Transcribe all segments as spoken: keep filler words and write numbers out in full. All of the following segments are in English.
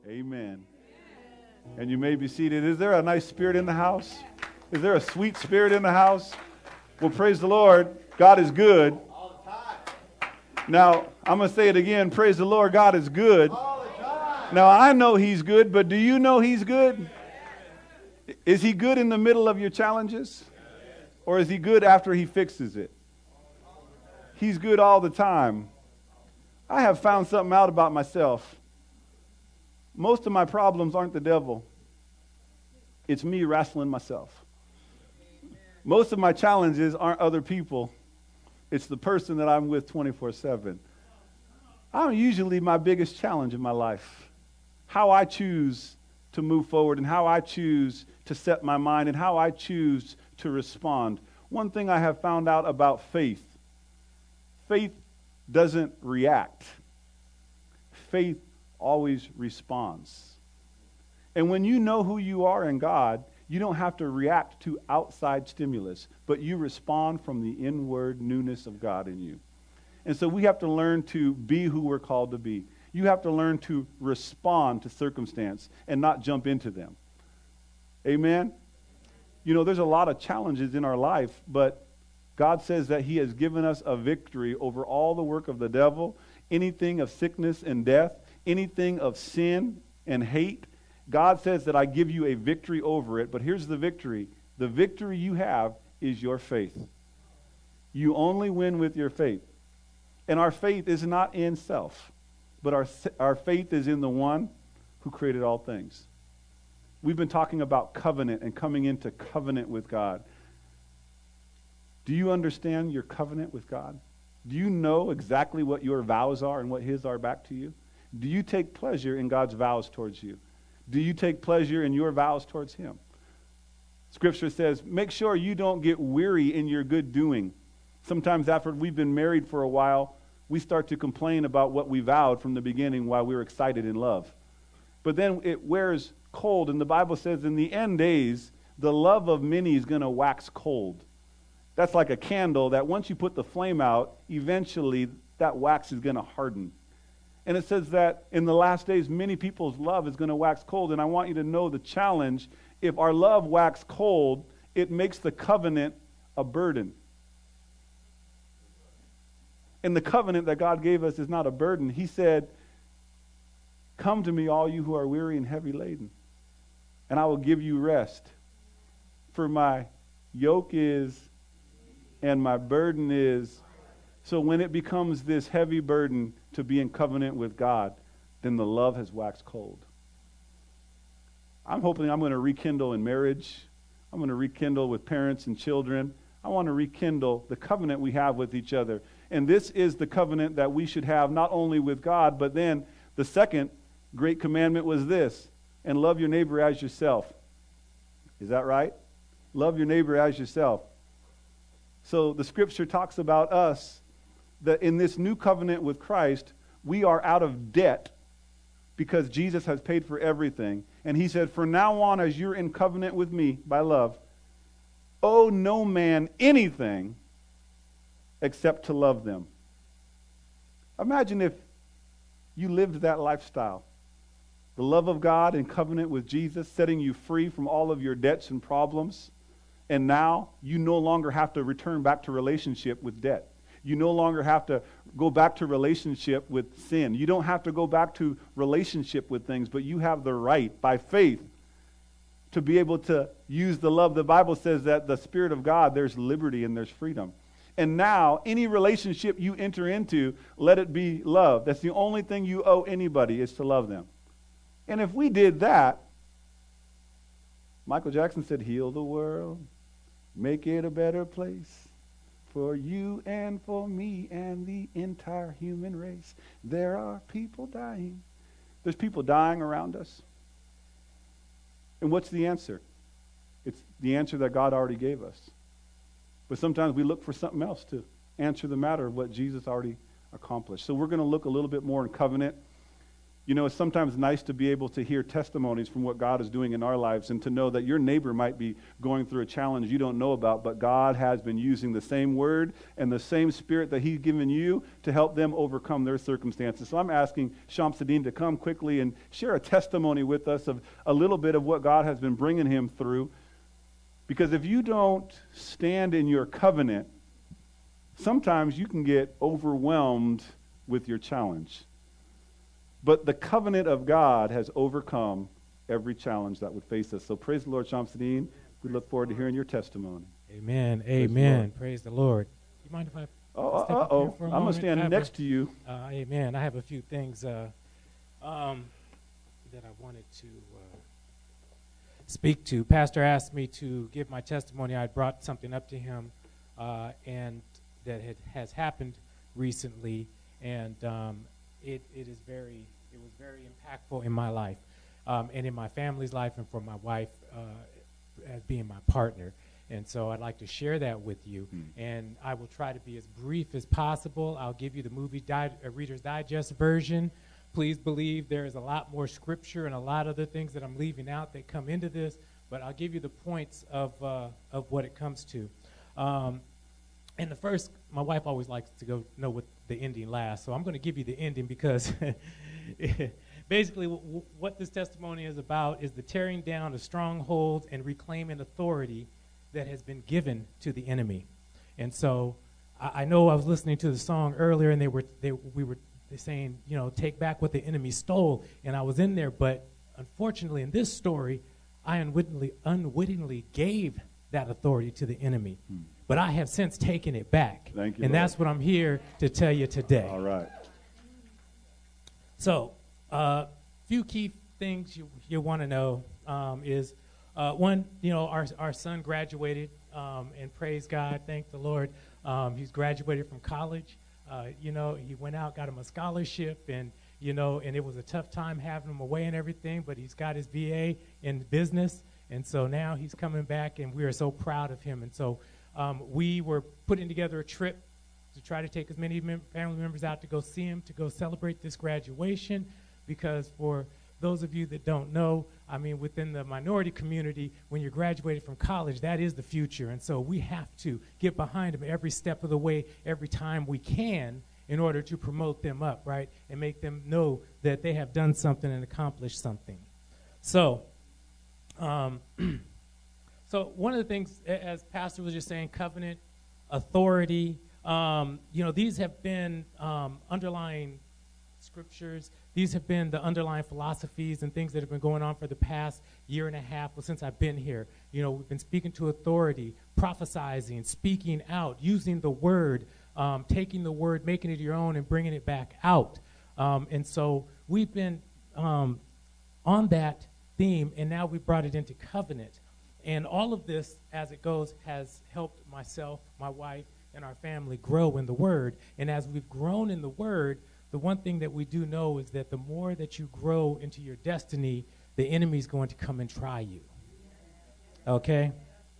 Amen. And you may be seated. Is there a nice spirit in the house? Is there a sweet spirit in the house? Well, praise the Lord. God is good. All the time. Now, I'm going to say it again. Praise the Lord. God is good. All the time. Now, I know He's good, but do you know He's good? Is He good in the middle of your challenges? Or is He good after He fixes it? He's good all the time. I have found something out about myself. Most of my problems aren't the devil. It's me wrestling myself. Most of my challenges aren't other people. It's the person that I'm with twenty-four seven. I'm usually my biggest challenge in my life. How I choose to move forward and how I choose to set my mind and how I choose to respond. One thing I have found out about faith, faith doesn't react. Faith always responds. And when you know who you are in God, you don't have to react to outside stimulus, but you respond from the inward newness of God in you. And so we have to learn to be who we're called to be. You have to learn to respond to circumstance and not jump into them. Amen? You know, there's a lot of challenges in our life, but God says that He has given us a victory over all the work of the devil, anything of sickness and death, anything of sin and hate. God says that I give you a victory over it, but here's the victory. The victory you have is your faith. You only win with your faith. And our faith is not in self, but our, our faith is in the one who created all things. We've been talking about covenant and coming into covenant with God. Do you understand your covenant with God? Do you know exactly what your vows are and what His are back to you? Do you take pleasure in God's vows towards you? Do you take pleasure in your vows towards Him? Scripture says, make sure you don't get weary in your good doing. Sometimes after we've been married for a while, we start to complain about what we vowed from the beginning while we were excited in love. But then it wears cold, and the Bible says in the end days, the love of many is going to wax cold. That's like a candle that once you put the flame out, eventually that wax is going to harden. And it says that in the last days, many people's love is going to wax cold. And I want you to know the challenge. If our love wax cold, it makes the covenant a burden. And the covenant that God gave us is not a burden. He said, come to me, all you who are weary and heavy laden, and I will give you rest. For my yoke is, and my burden is. So when it becomes this heavy burden to be in covenant with God, then the love has waxed cold. I'm hoping I'm going to rekindle in marriage. I'm going to rekindle with parents and children. I want to rekindle the covenant we have with each other. And this is the covenant that we should have not only with God, but then the second great commandment was this, and love your neighbor as yourself. Is that right? Love your neighbor as yourself. So the scripture talks about us, that in this new covenant with Christ, we are out of debt because Jesus has paid for everything. And He said, from now on, as you're in covenant with me by love, owe no man anything except to love them. Imagine if you lived that lifestyle. The love of God in covenant with Jesus, setting you free from all of your debts and problems. And now you no longer have to return back to relationship with debt. You no longer have to go back to relationship with sin. You don't have to go back to relationship with things, but you have the right, by faith, to be able to use the love. The Bible says that the Spirit of God, there's liberty and there's freedom. And now, any relationship you enter into, let it be love. That's the only thing you owe anybody, is to love them. And if we did that, Michael Jackson said, heal the world, make it a better place. For you and for me and the entire human race. There are people dying. There's people dying around us. And what's the answer? It's the answer that God already gave us. But sometimes we look for something else to answer the matter of what Jesus already accomplished. So we're going to look a little bit more in covenant. You know, it's sometimes nice to be able to hear testimonies from what God is doing in our lives and to know that your neighbor might be going through a challenge you don't know about, but God has been using the same word and the same spirit that he's given you to help them overcome their circumstances. So I'm asking Shamsuddin to come quickly and share a testimony with us of a little bit of what God has been bringing him through. Because if you don't stand in your covenant, sometimes you can get overwhelmed with your challenge. But the covenant of God has overcome every challenge that would face us. So praise the Lord, Shamsuddin. We look forward to hearing your testimony. Amen. Amen. Praise the Lord. You mind if I Oh, step up uh-oh. here for a I'm going to moment? stand I have next a- to you. Uh, amen. I have a few things uh, um, that I wanted to uh, speak to. Pastor asked me to give my testimony. I brought something up to him, uh, and that had, has happened recently, and um, it, it is very, it was very impactful in my life, um, and in my family's life, and for my wife uh, as being my partner. And so I'd like to share that with you, hmm. and I will try to be as brief as possible. I'll give you the movie di- uh, Reader's Digest version. Please believe there is a lot more scripture and a lot of other things that I'm leaving out that come into this, but I'll give you the points of uh, of what it comes to. Um, and the first, my wife always likes to go know what the ending last, so I'm going to give you the ending because basically w- w- what this testimony is about is the tearing down of strongholds and reclaiming authority that has been given to the enemy. And so I, I know I was listening to the song earlier, and they were they we were saying, you know, take back what the enemy stole, and I was in there, but unfortunately in this story, I unwittingly unwittingly gave that authority to the enemy. Hmm. But I have since taken it back. Thank you, and Lord. That's what I'm here to tell you today. All right. So, a uh, few key things you you want to know um, is Uh, one, you know, our our son graduated, um, and praise God, thank the Lord. Um, he's graduated from college. Uh, you know, he went out, got him a scholarship, and you know, and it was a tough time having him away and everything. But he's got his B A in business, and so now he's coming back, and we are so proud of him. And so um, we were putting together a trip to try to take as many mem- family members out to go see him, to go celebrate this graduation, because for those of you that don't know, I mean, within the minority community, when you're graduated from college, that is the future. And so we have to get behind them every step of the way, every time we can, in order to promote them up, right, and make them know that they have done something and accomplished something. So, um, so one of the things, as Pastor was just saying, covenant, authority, um, you know, these have been um, underlying scriptures. These have been the underlying philosophies and things that have been going on for the past year and a half, well, since I've been here. You know, we've been speaking to authority, prophesizing, speaking out, using the word, um, taking the word, making it your own, and bringing it back out. Um, and so we've been um, on that theme, and now we brought it into covenant. And all of this, as it goes, has helped myself, my wife, and our family grow in the word. And as we've grown in the word, the one thing that we do know is that the more that you grow into your destiny, the enemy's going to come and try you. Okay?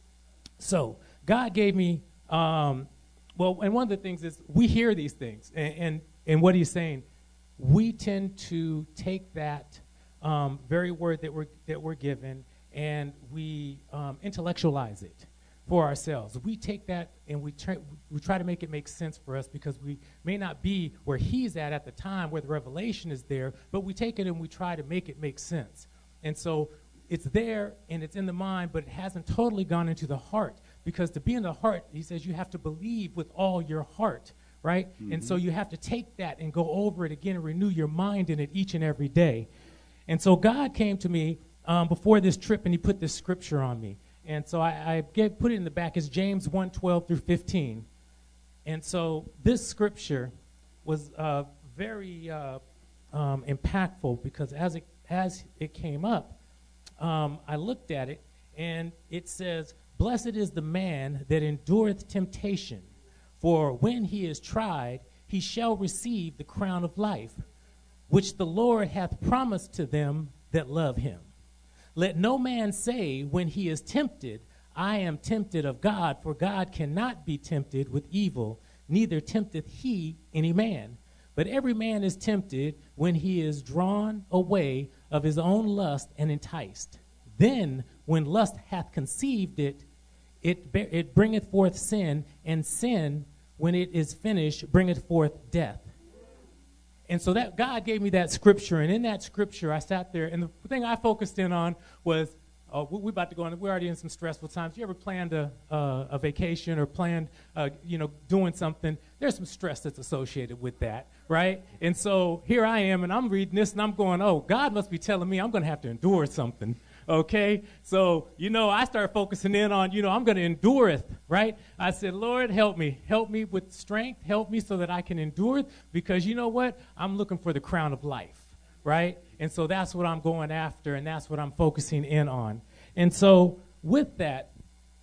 So God gave me, um, well, and one of the things is we hear these things. And, and, and what he's saying, we tend to take that um, very word that we're, that we're given, and we um, intellectualize it for ourselves. We take that and we try, we try to make it make sense for us, because we may not be where he's at at the time, where the revelation is there, but we take it and we try to make it make sense. And so it's there and it's in the mind, but it hasn't totally gone into the heart, because to be in the heart, he says you have to believe with all your heart, right? Mm-hmm. And so you have to take that and go over it again and renew your mind in it each and every day. And so God came to me um, before this trip, and he put this scripture on me. And so I, I get, put it in the back. It's James one twelve through fifteen. And so this scripture was uh, very uh, um, impactful, because as it, as it came up, um, I looked at it, and it says, "Blessed is the man that endureth temptation, for when he is tried, he shall receive the crown of life, which the Lord hath promised to them that love him. Let no man say when he is tempted, I am tempted of God, for God cannot be tempted with evil, neither tempteth he any man. But every man is tempted when he is drawn away of his own lust and enticed. Then, when lust hath conceived it, it, be- it bringeth forth sin, and sin, when it is finished, bringeth forth death. And so that God gave me that scripture, and in that scripture, I sat there, and the thing I focused in on was, oh, we're about to go on, we're already in some stressful times. You ever planned a, uh, a vacation or planned, uh, you know, doing something? There's some stress that's associated with that, right? And so here I am, and I'm reading this, and I'm going, oh, God must be telling me I'm going to have to endure something. Okay, so, you know, I started focusing in on, you know, I'm going to endure it, right? I said, Lord, help me. Help me with strength. Help me so that I can endure it, because you know what? I'm looking for the crown of life, right? And so that's what I'm going after, and that's what I'm focusing in on. And so with that,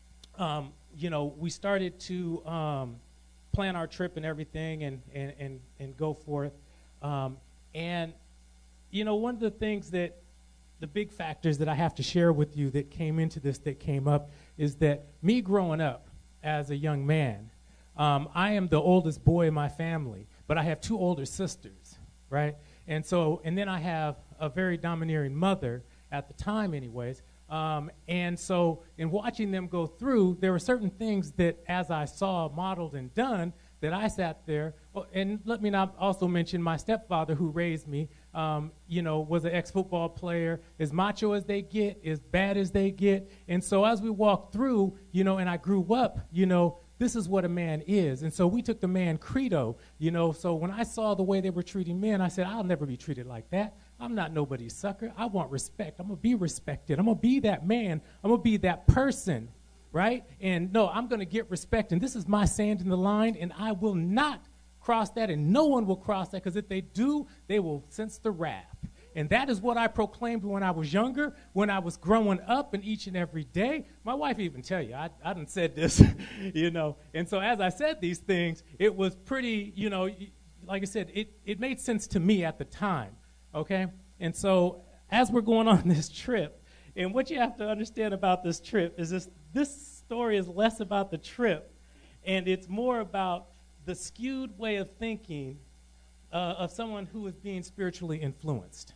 um, you know, we started to um, plan our trip and everything and, and, and, and go forth. Um, and, you know, one of the things that the big factors that I have to share with you that came into this, that came up, is that me growing up as a young man, um, I am the oldest boy in my family, but I have two older sisters, right? And so, and then I have a very domineering mother at the time anyways. Um, and so in watching them go through, there were certain things that as I saw modeled and done, that I sat there, oh, and let me not also mention my stepfather who raised me, um, you know, was an ex-football player, as macho as they get, as bad as they get. And so as we walked through, you know, and I grew up, you know, this is what a man is. And so we took the man credo, you know, so when I saw the way they were treating men, I said, I'll never be treated like that. I'm not nobody's sucker. I want respect. I'm going to be respected. I'm going to be that man. I'm going to be that person. Right? And no, I'm going to get respect, and this is my sand in the line, and I will not cross that, and no one will cross that, because if they do, they will sense the wrath. And that is what I proclaimed when I was younger, when I was growing up, and each and every day. My wife even tell you, I, I done said this, you know. And so as I said these things, it was pretty, you know, like I said, it, it made sense to me at the time, okay? And so as we're going on this trip, and what you have to understand about this trip is this, this story is less about the trip, and it's more about the skewed way of thinking uh, of someone who is being spiritually influenced.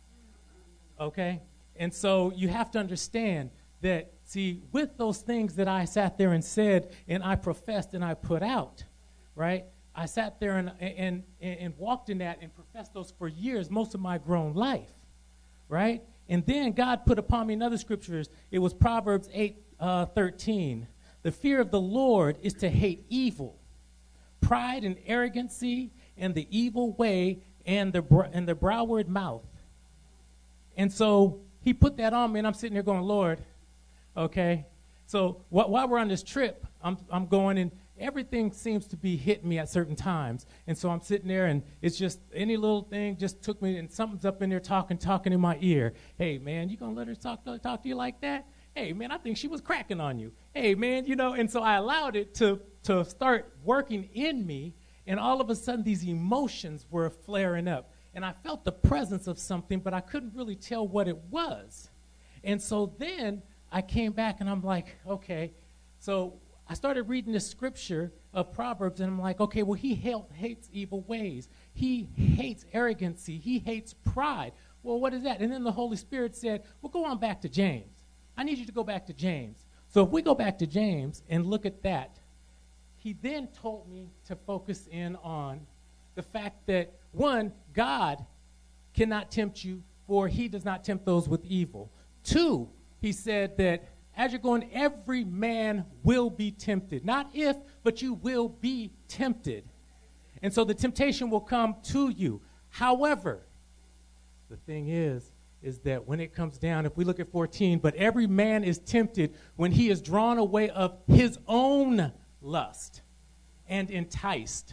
Okay? And so you have to understand that, see, with those things that I sat there and said, and I professed and I put out, right? I sat there and, and, and walked in that and professed those for years, most of my grown life, right? And then God put upon me in other scriptures. It was Proverbs eight thirteen. The fear of the Lord is to hate evil, pride and arrogancy, and the evil way, and the br- and the broward mouth. And so he put that on me, and I'm sitting here going, Lord, okay. So wh- while we're on this trip, I'm I'm going, and everything seems to be hitting me at certain times. And so I'm sitting there, and it's just any little thing just took me, and something's up in there talking, talking in my ear. Hey, man, you going to let her talk, talk to you like that? Hey, man, I think she was cracking on you. Hey, man, you know, and so I allowed it to, to start working in me, and all of a sudden these emotions were flaring up. And I felt the presence of something, but I couldn't really tell what it was. And so then I came back, and I'm like, okay, so I started reading this scripture of Proverbs, and I'm like, okay, well, he hates evil ways. He hates arrogancy. He hates pride. Well, what is that? And then the Holy Spirit said, well, go on back to James. I need you to go back to James. So if we go back to James and look at that, he then told me to focus in on the fact that, one, God cannot tempt you, for he does not tempt those with evil. Two, he said that as you're going, every man will be tempted. Not if, but you will be tempted. And so the temptation will come to you. However, the thing is, is that when it comes down, if we look at fourteen, but every man is tempted when he is drawn away of his own lust and enticed.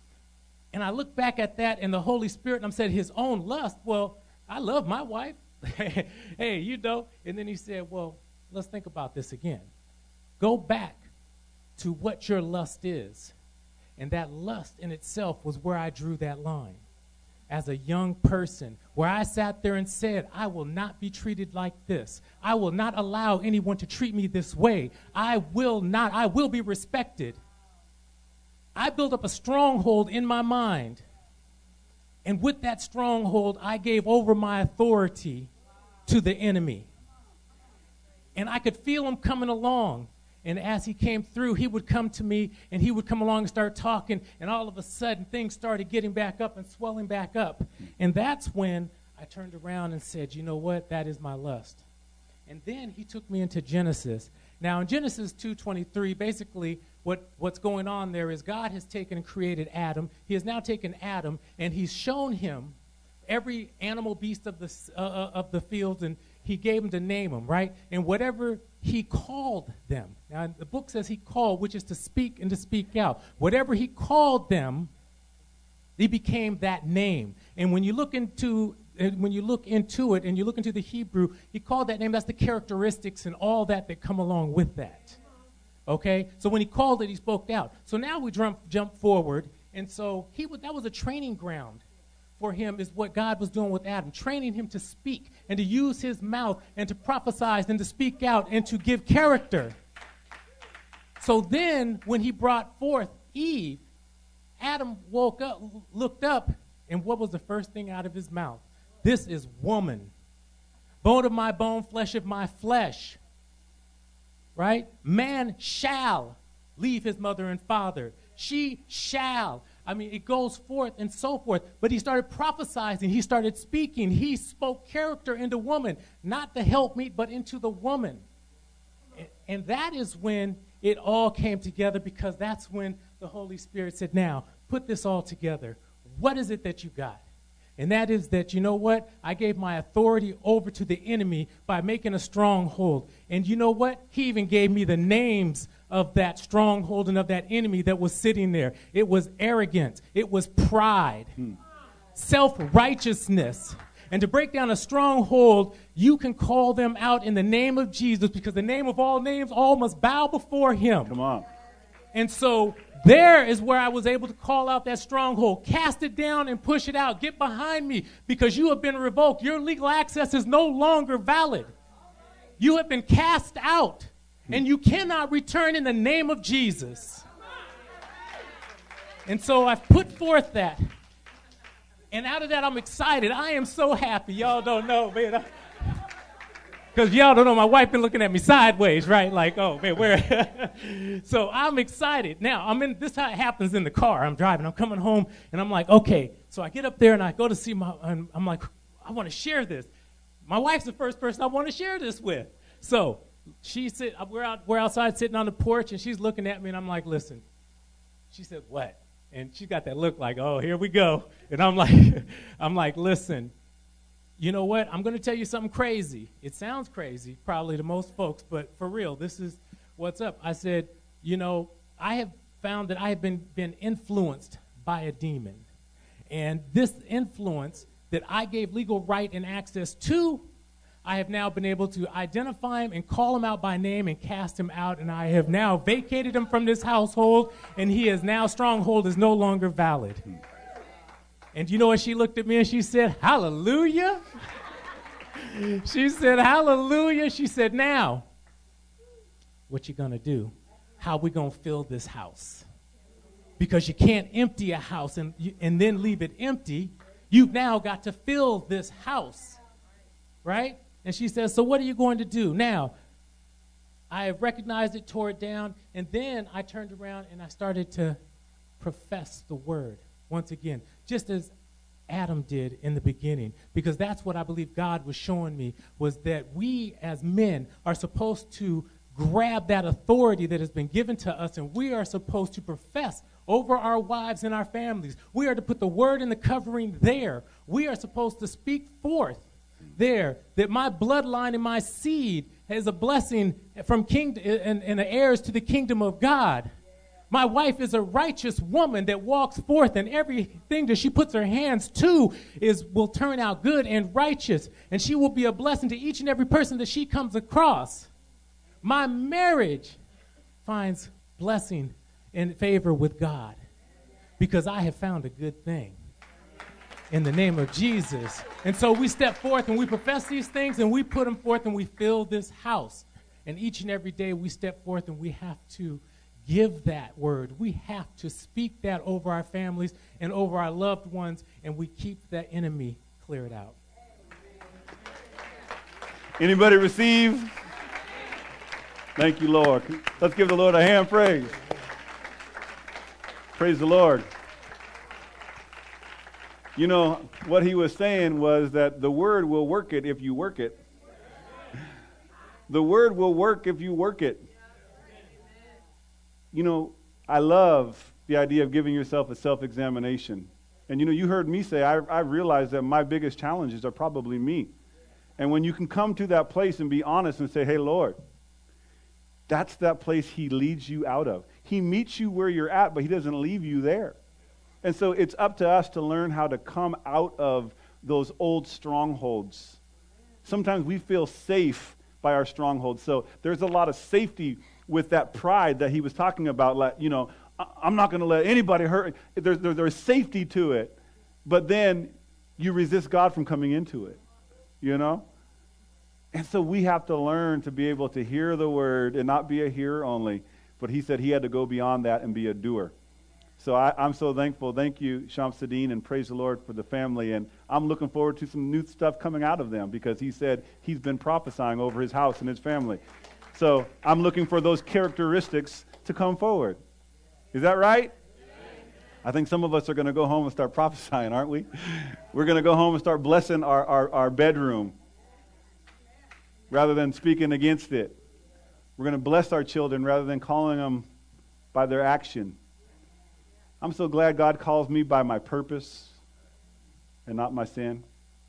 And I look back at that and the Holy Spirit, and I said, his own lust. Well, I love my wife. Hey, you know. And then he said, well, let's think about this again. Go back to what your lust is. And that lust in itself was where I drew that line. As a young person, where I sat there and said, I will not be treated like this. I will not allow anyone to treat me this way. I will not. I will be respected. I built up a stronghold in my mind And with that stronghold, I gave over my authority to the enemy. And I could feel him coming along. And as he came through, he would come to me, and he would come along and start talking, and all of a sudden, things started getting back up and swelling back up. And that's when I turned around and said, you know what? That is my lust. And then he took me into Genesis. Now, in Genesis two twenty-three, basically, what, what's going on there is God has taken and created Adam. He has now taken Adam, and he's shown him every animal, beast of the, uh, of the field, and he gave him to name them, right? And whatever he called them. Now, the book says he called, which is to speak and to speak out. Whatever he called them, they became that name. And when you look into when you look into it and you look into the Hebrew, he called that name. That's the characteristics and all that that come along with that. Okay? So when he called it, he spoke out. So now we jump jump forward, and so he was, that was a training ground for him, is what God was doing with Adam, training him to speak and to use his mouth and to prophesy and to speak out and to give character. So then when he brought forth Eve, Adam woke up, looked up, and what was the first thing out of his mouth? This is woman, bone of my bone, flesh of my flesh. Right? Man shall leave his mother and father. She shall. I mean, it goes forth and so forth. But he started prophesying. He started speaking. He spoke character into woman, not the helpmeet, but into the woman. And, and that is when it all came together, because that's when the Holy Spirit said, now, put this all together. What is it that you got? And that is that, you know what? I gave my authority over to the enemy by making a stronghold. And you know what? He even gave me the names of that stronghold and of that enemy that was sitting there. It was arrogance. It was pride. Hmm. Self-righteousness. And to break down a stronghold, you can call them out in the name of Jesus, because the name of all names, all must bow before him. Come on. And so there is where I was able to call out that stronghold, cast it down and push it out. Get behind me, because you have been revoked. Your legal access is no longer valid. You have been cast out, and you cannot return in the name of Jesus. And so I've put forth that. And out of that, I'm excited. I am so happy. Y'all don't know, man. Because y'all don't know, my wife been looking at me sideways, right? Like, oh, man, where? So I'm excited. Now, I'm in, this is how it happens in the car. I'm driving. I'm coming home, and I'm like, okay. So I get up there, and I go to see my, and I'm like, I want to share this. My wife's the first person I want to share this with. So she sit, we're, out, we're outside sitting on the porch, and she's looking at me, and I'm like, listen. She said, what? And she got that look like, oh, here we go. And I'm like, I'm like, listen. You know what? I'm going to tell you something crazy. It sounds crazy, probably to most folks, but for real, this is what's up. I said, you know, I have found that I have been, been influenced by a demon. And this influence that I gave legal right and access to, I have now been able to identify him and call him out by name and cast him out. And I have now vacated him from this household, and he is now, stronghold is no longer valid. And you know what? She looked at me and she said, hallelujah. She said, hallelujah. She said, now, what you going to do? How we going to fill this house? Because you can't empty a house and, and then leave it empty. You've now got to fill this house, right? And she says, so what are you going to do? Now, I recognized it, tore it down, and then I turned around and I started to profess the word once again, just as Adam did in the beginning, because that's what I believe God was showing me, was that we as men are supposed to grab that authority that has been given to us, and we are supposed to profess over our wives and our families. We are to put the word and the covering there. We are supposed to speak forth there that my bloodline and my seed is a blessing from king and, and heirs to the kingdom of God. My wife is a righteous woman that walks forth, and everything that she puts her hands to is will turn out good and righteous, and she will be a blessing to each and every person that she comes across. My marriage finds blessing and favor with God because I have found a good thing in the name of Jesus. And so we step forth and we profess these things, and we put them forth, and we fill this house. And each and every day we step forth, and we have to give that word. We have to speak that over our families and over our loved ones, and we keep that enemy cleared out. Anybody receive? Thank you, Lord. Let's give the Lord a hand praise. Praise the Lord. You know, what he was saying was that the word will work it if you work it. The word will work if you work it. You know, I love the idea of giving yourself a self-examination. And you know, you heard me say, I, I realize that my biggest challenges are probably me. And when you can come to that place and be honest and say, hey, Lord, that's that place he leads you out of. He meets you where you're at, but he doesn't leave you there. And so it's up to us to learn how to come out of those old strongholds. Sometimes we feel safe by our strongholds. So there's a lot of safety with that pride that he was talking about. Like, you know, I'm not going to let anybody hurt. There's, there, there's safety to it. But then you resist God from coming into it, you know? And so we have to learn to be able to hear the word and not be a hearer only. But he said he had to go beyond that and be a doer. So I, I'm so thankful. Thank you, Shamsuddin, and praise the Lord for the family. And I'm looking forward to some new stuff coming out of them because he said he's been prophesying over his house and his family. So I'm looking for those characteristics to come forward. Is that right? I think some of us are going to go home and start prophesying, aren't we? We're going to go home and start blessing our, our, our bedroom rather than speaking against it. We're going to bless our children rather than calling them by their action. I'm so glad God calls me by my purpose and not my sin.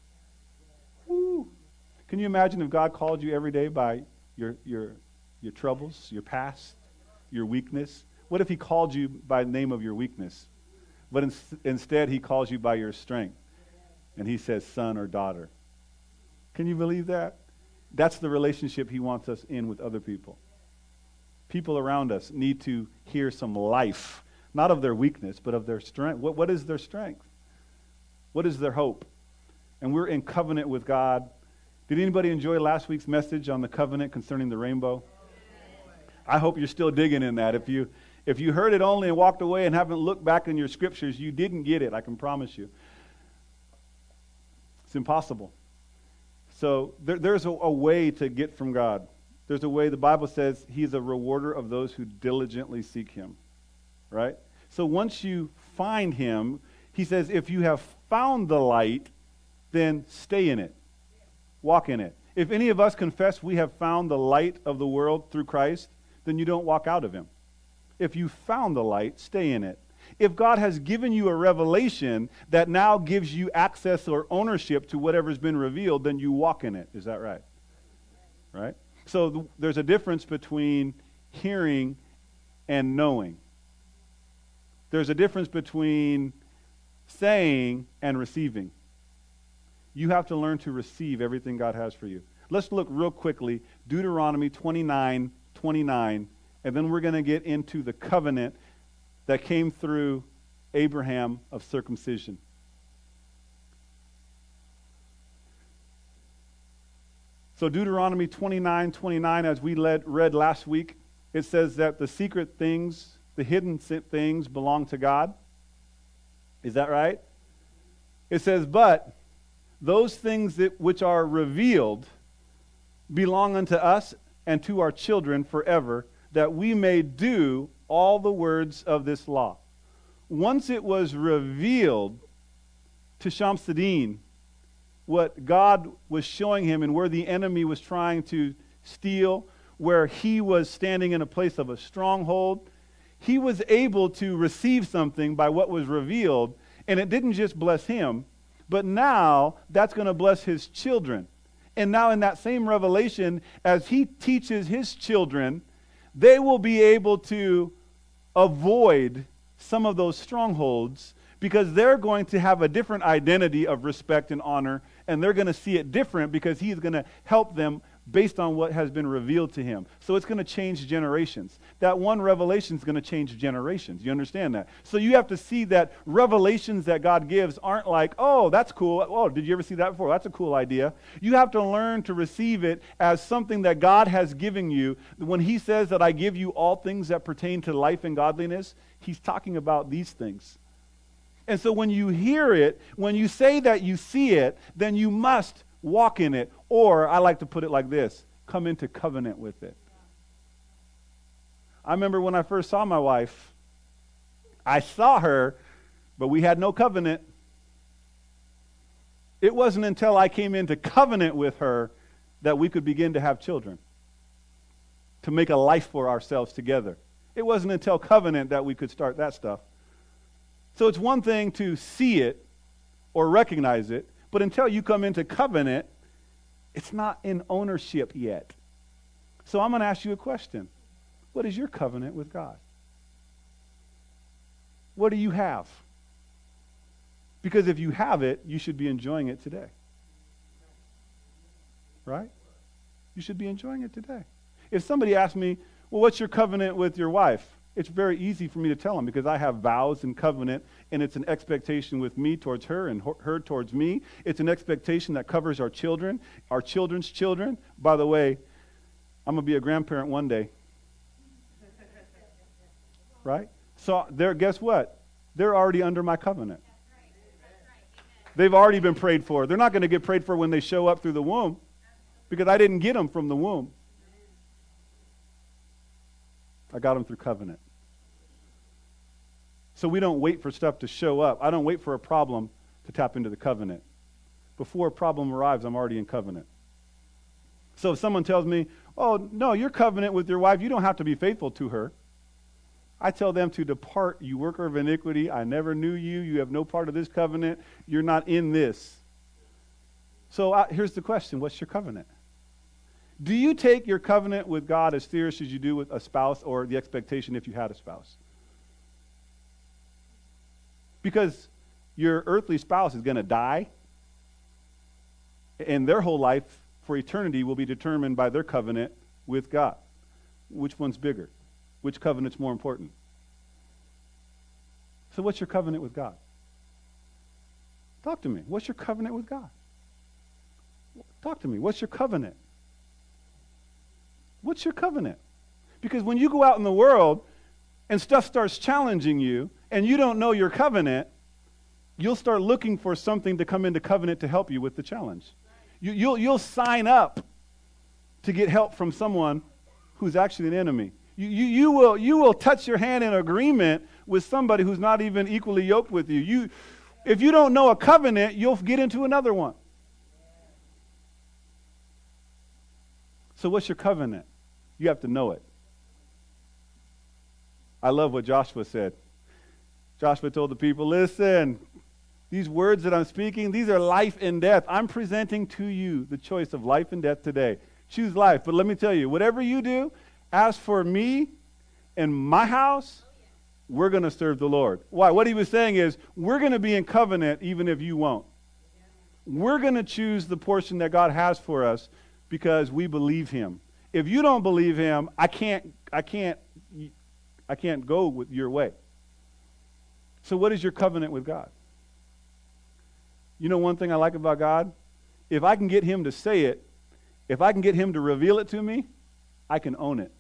Woo. Can you imagine if God called you every day by your your your troubles, your past, your weakness? What if he called you by the name of your weakness? But in, instead he calls you by your strength. And he says son or daughter. Can you believe that? That's the relationship he wants us in with other people. People around us need to hear some life. Not of their weakness, but of their strength. What, what is their strength? What is their hope? And we're in covenant with God. Did anybody enjoy last week's message on the covenant concerning the rainbow? I hope you're still digging in that. If you if you heard it only and walked away and haven't looked back in your scriptures, you didn't get it, I can promise you. It's impossible. So there, there's a, a way to get from God. There's a way. The Bible says he's a rewarder of those who diligently seek him. Right? So once you find him, he says, if you have found the light, then stay in it. Walk in it. If any of us confess we have found the light of the world through Christ, then you don't walk out of him. If you found the light, stay in it. If God has given you a revelation that now gives you access or ownership to whatever's been revealed, then you walk in it. Is that right? Right? So th- there's a difference between hearing and knowing. There's a difference between saying and receiving. You have to learn to receive everything God has for you. Let's look real quickly, Deuteronomy twenty-nine twenty-nine, and then we're going to get into the covenant that came through Abraham of circumcision. So Deuteronomy twenty-nine twenty-nine, as we led, read last week, it says that the secret things, the hidden things belong to God. Is that right? It says, but those things that which are revealed belong unto us and to our children forever, that we may do all the words of this law. Once it was revealed to Shamsuddin what God was showing him and where the enemy was trying to steal, where he was standing in a place of a stronghold, he was able to receive something by what was revealed, and it didn't just bless him, but now that's going to bless his children. And now in that same revelation, as he teaches his children, they will be able to avoid some of those strongholds because they're going to have a different identity of respect and honor, and they're going to see it different because he's going to help them based on what has been revealed to him. So it's going to change generations. That one revelation is going to change generations. You understand that? So you have to see that revelations that God gives aren't like, oh, that's cool. Oh, did you ever see that before? That's a cool idea. You have to learn to receive it as something that God has given you. When he says that I give you all things that pertain to life and godliness, he's talking about these things. And so when you hear it, when you say that you see it, then you must walk in it. Or, I like to put it like this, come into covenant with it. I remember when I first saw my wife, I saw her, but we had no covenant. It wasn't until I came into covenant with her that we could begin to have children, to make a life for ourselves together. It wasn't until covenant that we could start that stuff. So it's one thing to see it or recognize it, but until you come into covenant, it's not in ownership yet. So I'm going to ask you a question. What is your covenant with God? What do you have? Because if you have it, you should be enjoying it today. Right? You should be enjoying it today. If somebody asks me, well, what's your covenant with your wife? It's very easy for me to tell them because I have vows and covenant, and it's an expectation with me towards her and her towards me. It's an expectation that covers our children, our children's children. By the way, I'm going to be a grandparent one day. Right? So they're, guess what? They're already under my covenant. They've already been prayed for. They're not going to get prayed for when they show up through the womb because I didn't get them from the womb. I got them through covenant. So we don't wait for stuff to show up. I don't wait for a problem to tap into the covenant. Before a problem arrives, I'm already in covenant. So if someone tells me, oh, no, you're covenant with your wife, you don't have to be faithful to her. I tell them to depart, you worker of iniquity. I never knew you. You have no part of this covenant. You're not in this. So uh, here's the question. What's your covenant? Do you take your covenant with God as serious as you do with a spouse or the expectation if you had a spouse? Because your earthly spouse is going to die, and their whole life for eternity will be determined by their covenant with God. Which one's bigger? Which covenant's more important? So what's your covenant with God? Talk to me. What's your covenant with God? Talk to me. What's your covenant? What's your covenant? Because when you go out in the world and stuff starts challenging you and you don't know your covenant, you'll start looking for something to come into covenant to help you with the challenge. You, you'll, you'll sign up to get help from someone who's actually an enemy. You, you, you, will, you will touch your hand in agreement with somebody who's not even equally yoked with you. You, if you don't know a covenant, you'll get into another one. So what's your covenant? You have to know it. I love what Joshua said. Joshua told the people, listen, these words that I'm speaking, these are life and death. I'm presenting to you the choice of life and death today. Choose life. But let me tell you, whatever you do, as for me and my house, we're going to serve the Lord. Why? What he was saying is, we're going to be in covenant even if you won't. We're going to choose the portion that God has for us because we believe him. If you don't believe him, I can't, I can't, I can't go with your way. So what is your covenant with God? You know one thing I like about God? If I can get him to say it, if I can get him to reveal it to me, I can own it.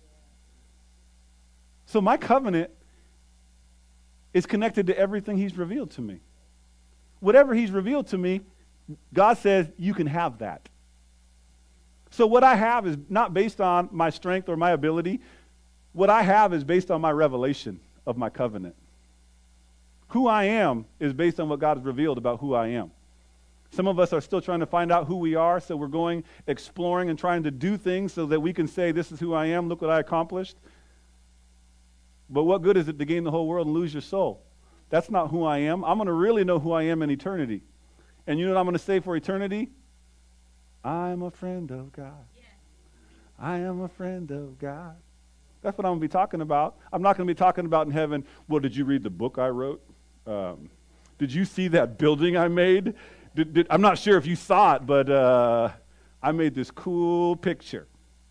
So my covenant is connected to everything he's revealed to me. Whatever he's revealed to me, God says you can have that. So what I have is not based on my strength or my ability. What I have is based on my revelation of my covenant. Who I am is based on what God has revealed about who I am. Some of us are still trying to find out who we are, so we're going exploring and trying to do things so that we can say, this is who I am, look what I accomplished. But what good is it to gain the whole world and lose your soul? That's not who I am. I'm going to really know who I am in eternity. And you know what I'm going to say for eternity? I'm a friend of God. Yes. I am a friend of God. That's what I'm going to be talking about. I'm not going to be talking about in heaven, well, did you read the book I wrote? Um, did you see that building I made? Did, did, I'm not sure if you saw it, but uh, I made this cool picture.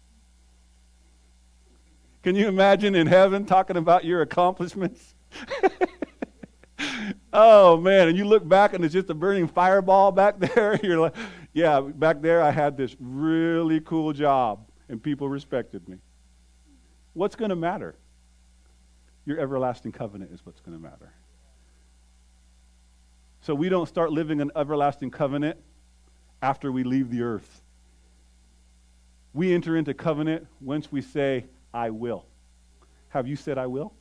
Can you imagine in heaven talking about your accomplishments? Oh, man, and you look back and it's just a burning fireball back there. You're like, yeah, back there I had this really cool job and people respected me. What's going to matter? Your everlasting covenant is what's going to matter. So we don't start living an everlasting covenant after we leave the earth. We enter into covenant once we say, I will. Have you said I will?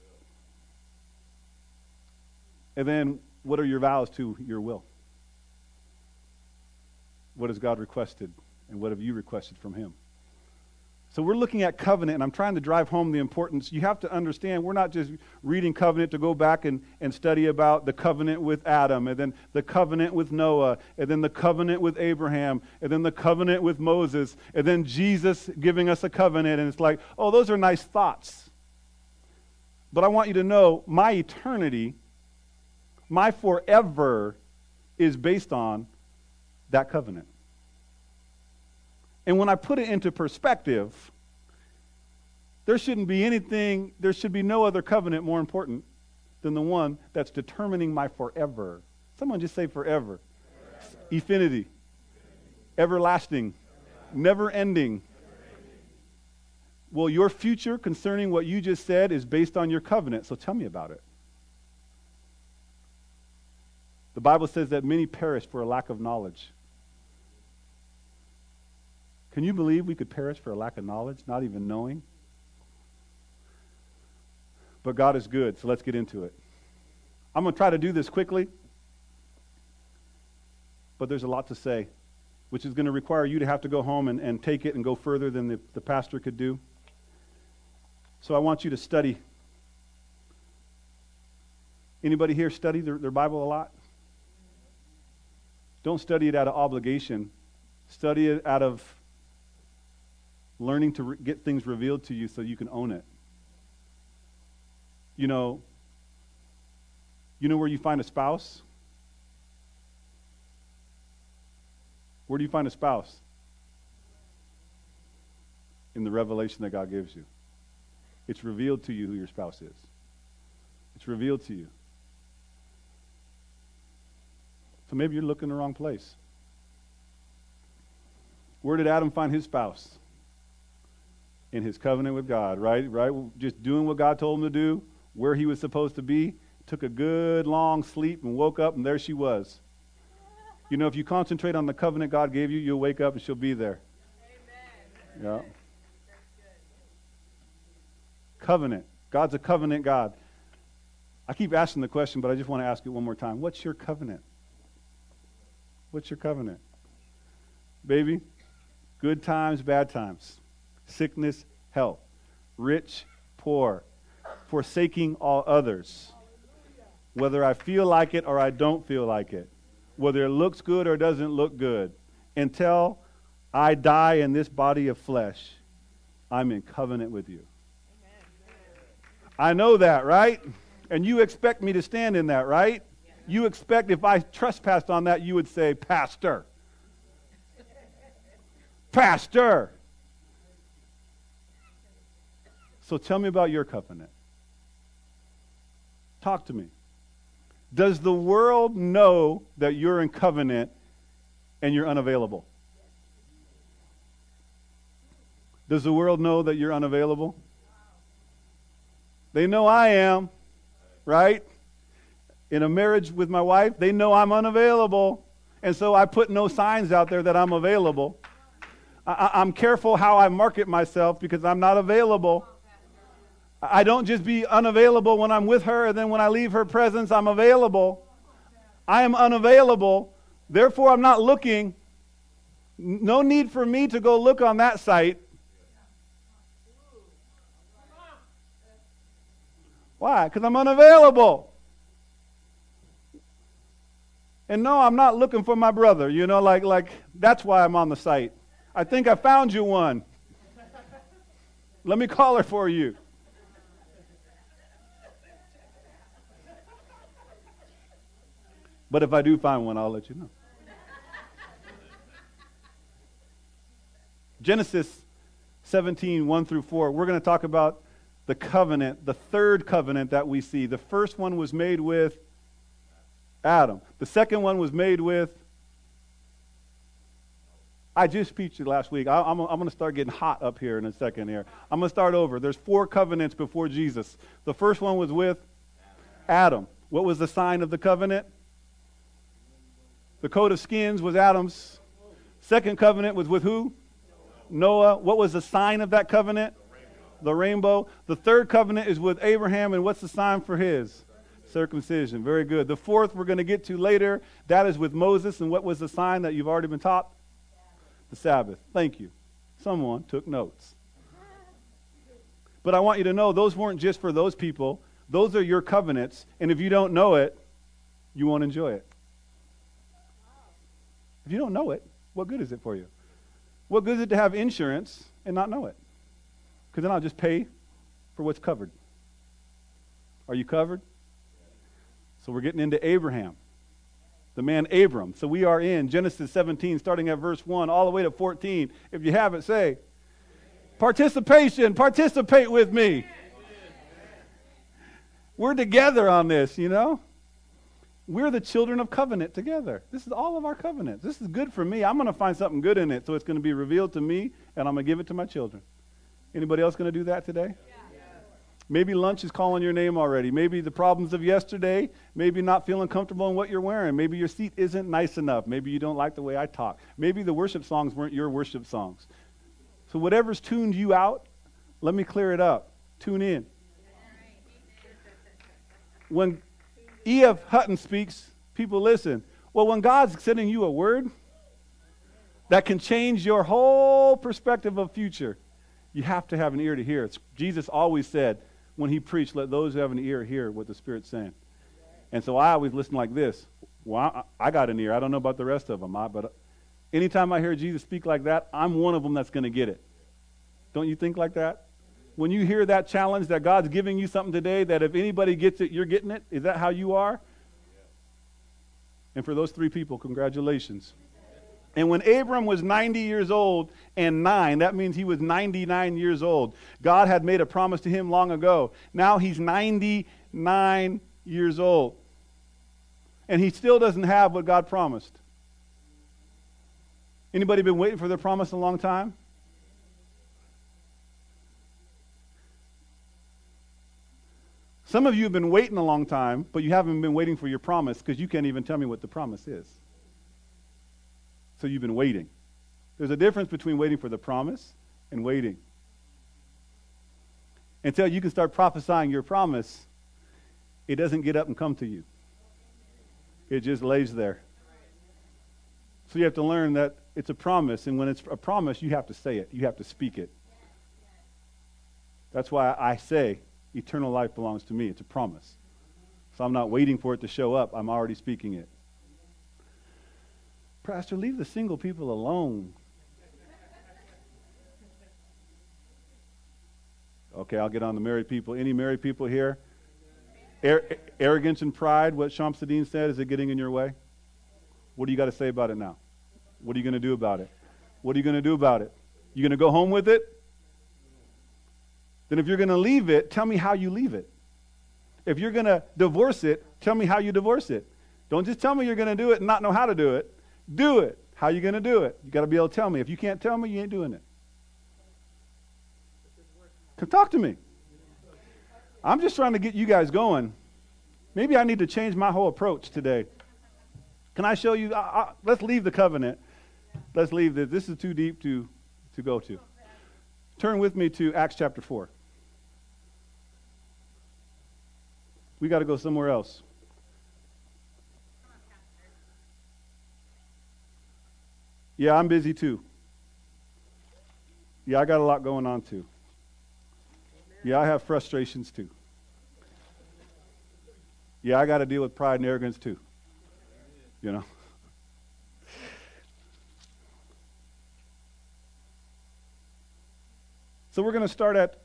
And then what are your vows to your will? What has God requested? And what have you requested from him? So we're looking at covenant, and I'm trying to drive home the importance. You have to understand, we're not just reading covenant to go back and, and study about the covenant with Adam, and then the covenant with Noah, and then the covenant with Abraham, and then the covenant with Moses, and then Jesus giving us a covenant. And it's like, oh, those are nice thoughts. But I want you to know, my eternity, my forever is based on that covenant. And when I put it into perspective, there shouldn't be anything, there should be no other covenant more important than the one that's determining my forever. Someone just say forever. Forever. Infinity. Everlasting. Never ending. Well, your future concerning what you just said is based on your covenant, so tell me about it. The Bible says that many perish for a lack of knowledge. Can you believe we could perish for a lack of knowledge, not even knowing? But God is good, so let's get into it. I'm going to try to do this quickly, but there's a lot to say, which is going to require you to have to go home and, and take it and go further than the, the pastor could do. So I want you to study. Anybody here study their, their Bible a lot? Don't study it out of obligation. Study it out of learning to re- get things revealed to you so you can own it. You know, you know where you find a spouse? Where do you find a spouse? In the revelation that God gives you. It's revealed to you who your spouse is. It's revealed to you. So maybe you're looking in the wrong place. Where did Adam find his spouse? In his covenant with God, right? Right? Just doing what God told him to do, where he was supposed to be. Took a good long sleep and woke up and there she was. You know, if you concentrate on the covenant God gave you, you'll wake up and she'll be there. Amen. Yeah. Covenant. God's a covenant God. I keep asking the question, but I just want to ask it one more time. What's your covenant? What's your covenant? Baby, good times, bad times. Sickness, health. Rich, poor. Forsaking all others. Whether I feel like it or I don't feel like it. Whether it looks good or doesn't look good. Until I die in this body of flesh, I'm in covenant with you. I know that, right? And you expect me to stand in that, right? You expect if I trespassed on that, you would say, Pastor. Pastor. So tell me about your covenant. Talk to me. Does the world know that you're in covenant and you're unavailable? Does the world know that you're unavailable? They know I am, right? In a marriage with my wife, they know I'm unavailable. And so I put no signs out there that I'm available. I, I'm careful how I market myself because I'm not available. I don't just be unavailable when I'm with her, and then when I leave her presence, I'm available. I am unavailable. Therefore, I'm not looking. No need for me to go look on that site. Why? Because I'm unavailable. And no, I'm not looking for my brother. You know, like, like that's why I'm on the site. I think I found you one. Let me call her for you. But if I do find one, I'll let you know. Genesis seventeen, one through four. We're going to talk about the covenant, the third covenant that we see. The first one was made with Adam. The second one was made with, I just preached it last week. I, I'm, I'm going to start getting hot up here in a second here. I'm going to start over. There's four covenants before Jesus. The first one was with Adam. What was the sign of the covenant? The coat of skins was Adam's. Second covenant was with who? Noah. What was the sign of that covenant? The rainbow. The third covenant is with Abraham, and what's the sign for his? Circumcision. Very good. The fourth we're going to get to later. That is with Moses, and what was the sign that you've already been taught? The Sabbath. Thank you. Someone took notes. But I want you to know those weren't just for those people. Those are your covenants, and if you don't know it, you won't enjoy it. If you don't know it, what good is it for you? What good is it to have insurance and not know it? Because then I'll just pay for what's covered. Are you covered? So we're getting into Abraham, the man Abram. So we are in Genesis seventeen, starting at verse one, all the way to fourteen. If you haven't, say, participation, participate with me. We're together on this, you know. We're the children of covenant together. This is all of our covenants. This is good for me. I'm going to find something good in it, so it's going to be revealed to me, and I'm going to give it to my children. Anybody else going to do that today? Yeah. Maybe lunch is calling your name already. Maybe the problems of yesterday. Maybe not feeling comfortable in what you're wearing. Maybe your seat isn't nice enough. Maybe you don't like the way I talk. Maybe the worship songs weren't your worship songs. So whatever's tuned you out, let me clear it up. Tune in. When E F Hutton speaks, people listen. Well, when God's sending you a word that can change your whole perspective of future, you have to have an ear to hear. It's, Jesus always said when he preached, let those who have an ear hear what the Spirit's saying. And so I always listen like this. Well, I, I got an ear. I don't know about the rest of them. I, but anytime I hear Jesus speak like that, I'm one of them that's going to get it. Don't you think like that? When you hear that challenge that God's giving you something today, that if anybody gets it, you're getting it? Is that how you are? And for those three people, congratulations. And when Abram was ninety years old and nine, that means he was ninety-nine years old. God had made a promise to him long ago. Now he's ninety-nine years old. And he still doesn't have what God promised. Anybody been waiting for their promise a long time? Some of you have been waiting a long time, but you haven't been waiting for your promise because you can't even tell me what the promise is. So you've been waiting. There's a difference between waiting for the promise and waiting. Until you can start prophesying your promise, it doesn't get up and come to you. It just lays there. So you have to learn that it's a promise, and when it's a promise, you have to say it. You have to speak it. That's why I say, eternal life belongs to me. It's a promise. So I'm not waiting for it to show up. I'm already speaking it. Pastor, leave the single people alone. Okay, I'll get on the married people. Any married people here? Ar- arrogance and pride, what Shamsuddin said, is it getting in your way? What do you got to say about it now? What are you going to do about it? What are you going to do about it? You going to go home with it? Then if you're going to leave it, tell me how you leave it. If you're going to divorce it, tell me how you divorce it. Don't just tell me you're going to do it and not know how to do it. Do it. How are you going to do it? You got to be able to tell me. If you can't tell me, you ain't doing it. Come talk to me. I'm just trying to get you guys going. Maybe I need to change my whole approach today. Can I show you? I, I, let's leave the covenant. Let's leave this. This is too deep to, to go to. Turn with me to Acts chapter four. We got to go somewhere else. Yeah, I'm busy too. Yeah, I got a lot going on too. Yeah, I have frustrations too. Yeah, I got to deal with pride and arrogance too. You know. So we're going to start at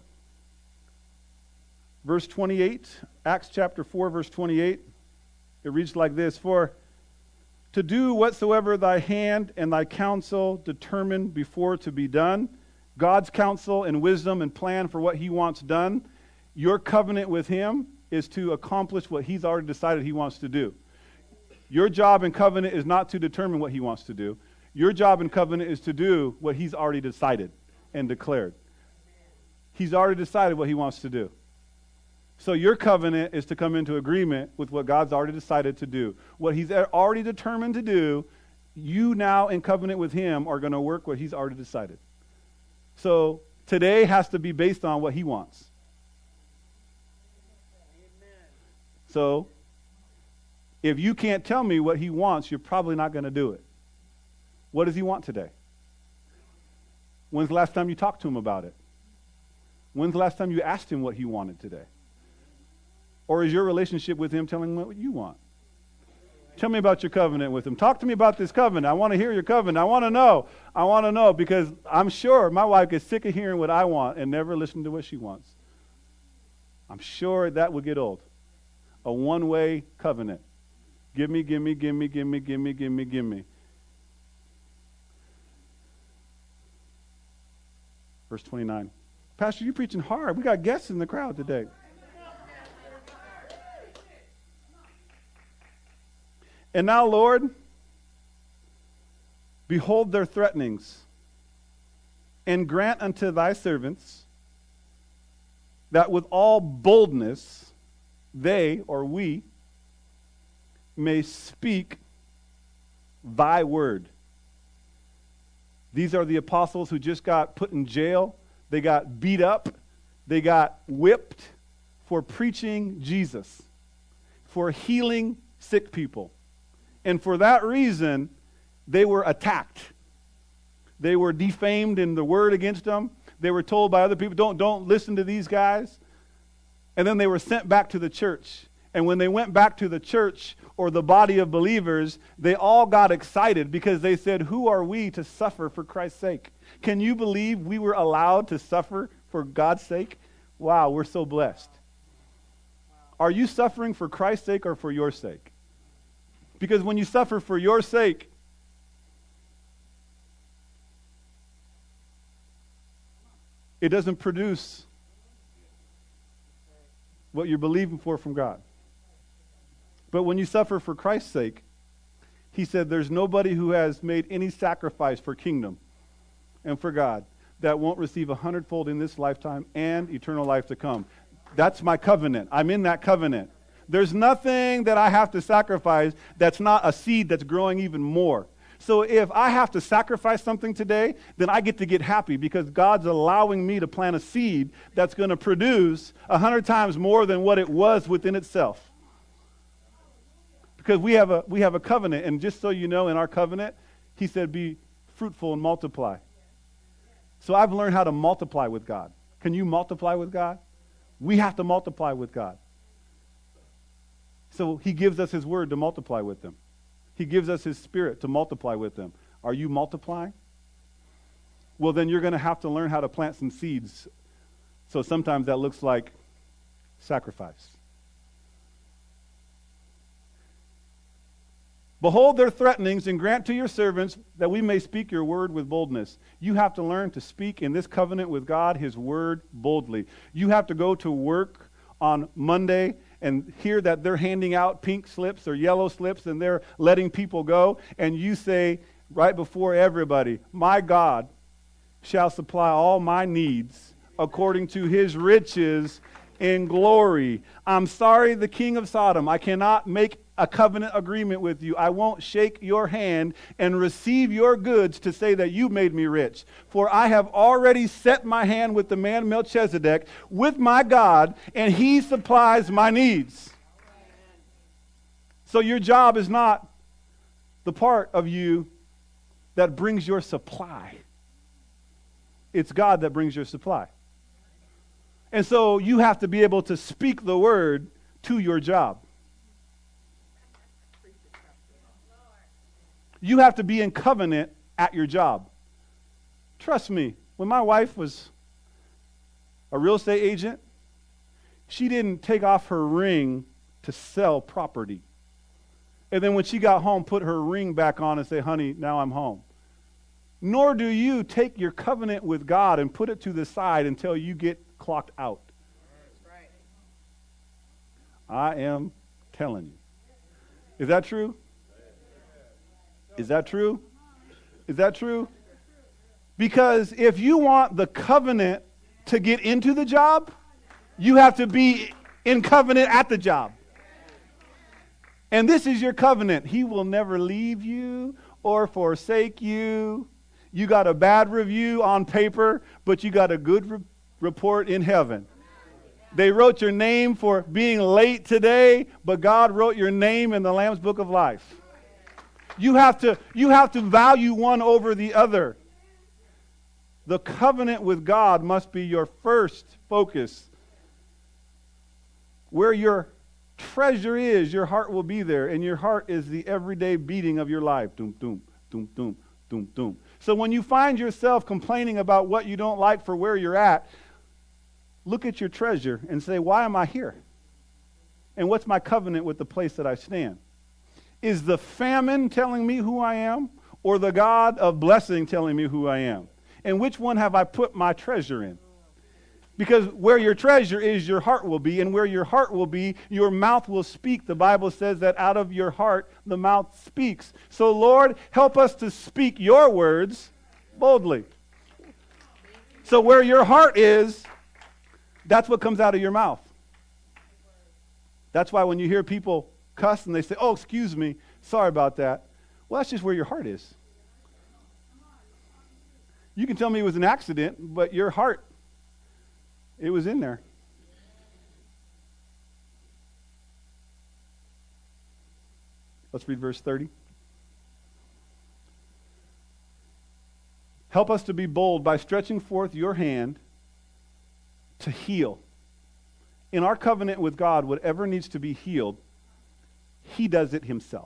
verse twenty-eight, Acts chapter four, verse twenty-eight. It reads like this: For to do whatsoever thy hand and thy counsel determine before to be done. God's counsel and wisdom and plan for what he wants done. Your covenant with him is to accomplish what he's already decided he wants to do. Your job in covenant is not to determine what he wants to do. Your job in covenant is to do what he's already decided and declared. He's already decided what he wants to do. So your covenant is to come into agreement with what God's already decided to do. What he's already determined to do, you now in covenant with him are going to work what he's already decided. So today has to be based on what he wants. Amen. So if you can't tell me what he wants, you're probably not going to do it. What does he want today? When's the last time you talked to him about it? When's the last time you asked him what he wanted today? Or is your relationship with him telling him what you want? Tell me about your covenant with him. Talk to me about this covenant. I want to hear your covenant. I want to know. I want to know because I'm sure my wife gets sick of hearing what I want and never listen to what she wants. I'm sure that would get old. A one-way covenant. Give me, give me, give me, give me, give me, give me, give me. Verse twenty-nine. Pastor, you're preaching hard. We got guests in the crowd today. And now, Lord, behold their threatenings, and grant unto thy servants that with all boldness they, or we, may speak thy word. These are the apostles who just got put in jail. They got beat up. They got whipped for preaching Jesus, for healing sick people. And for that reason, they were attacked. They were defamed in the word against them. They were told by other people, don't, don't listen to these guys. And then they were sent back to the church. And when they went back to the church or the body of believers, they all got excited because they said, who are we to suffer for Christ's sake? Can you believe we were allowed to suffer for God's sake? Wow, we're so blessed. Are you suffering for Christ's sake or for your sake? Because when you suffer for your sake, it doesn't produce what you're believing for from God. But when you suffer for Christ's sake, he said there's nobody who has made any sacrifice for kingdom and for God that won't receive a hundredfold in this lifetime and eternal life to come. That's my covenant. I'm in that covenant. There's nothing that I have to sacrifice that's not a seed that's growing even more. So if I have to sacrifice something today, then I get to get happy because God's allowing me to plant a seed that's going to produce a hundred times more than what it was within itself. Because we have a we have a covenant, and just so you know, in our covenant, he said, be fruitful and multiply. So I've learned how to multiply with God. Can you multiply with God? We have to multiply with God. So he gives us his word to multiply with them. He gives us his spirit to multiply with them. Are you multiplying? Well, then you're going to have to learn how to plant some seeds. So sometimes that looks like sacrifice. Behold their threatenings, and grant to your servants that we may speak your word with boldness. You have to learn to speak in this covenant with God, his word, boldly. You have to go to work on Monday and hear that they're handing out pink slips or yellow slips and they're letting people go. And you say right before everybody, my God shall supply all my needs according to his riches in glory. I'm sorry, the king of Sodom, I cannot make a covenant agreement with you. I won't shake your hand and receive your goods to say that you made me rich. For I have already set my hand with the man Melchizedek, with my God, and he supplies my needs. So your job is not the part of you that brings your supply. It's God that brings your supply. And so you have to be able to speak the word to your job. You have to be in covenant at your job. Trust me, when my wife was a real estate agent, she didn't take off her ring to sell property. and then when she got home, put her ring back on and say, honey, now I'm home. Nor do you take your covenant with God and put it to the side until you get clocked out. That's right. I am telling you. Is that true? Is that true? Is that true? Because if you want the covenant to get into the job, you have to be in covenant at the job. And this is your covenant. He will never leave you or forsake you. You got a bad review on paper, but you got a good re- report in heaven. They wrote your name for being late today, but God wrote your name in the Lamb's Book of Life. You have to, you have to value one over the other. The covenant with God must be your first focus. Where your treasure is, your heart will be there, and your heart is the everyday beating of your life. Doom, doom, doom, doom, doom, doom. So when you find yourself complaining about what you don't like for where you're at, look at your treasure and say, why am I here? And what's my covenant with the place that I stand? Is the famine telling me who I am, or the God of blessing telling me who I am? And which one have I put my treasure in? Because where your treasure is, your heart will be. And where your heart will be, your mouth will speak. The Bible says that out of your heart, the mouth speaks. So, Lord, help us to speak your words boldly. So where your heart is, that's what comes out of your mouth. That's why when you hear people cuss and they say, oh, excuse me, sorry about that. Well, that's just where your heart is. You can tell me it was an accident, but your heart, it was in there. Let's read verse thirty. Help us to be bold by stretching forth your hand to heal. In our covenant with God, whatever needs to be healed, He does it Himself.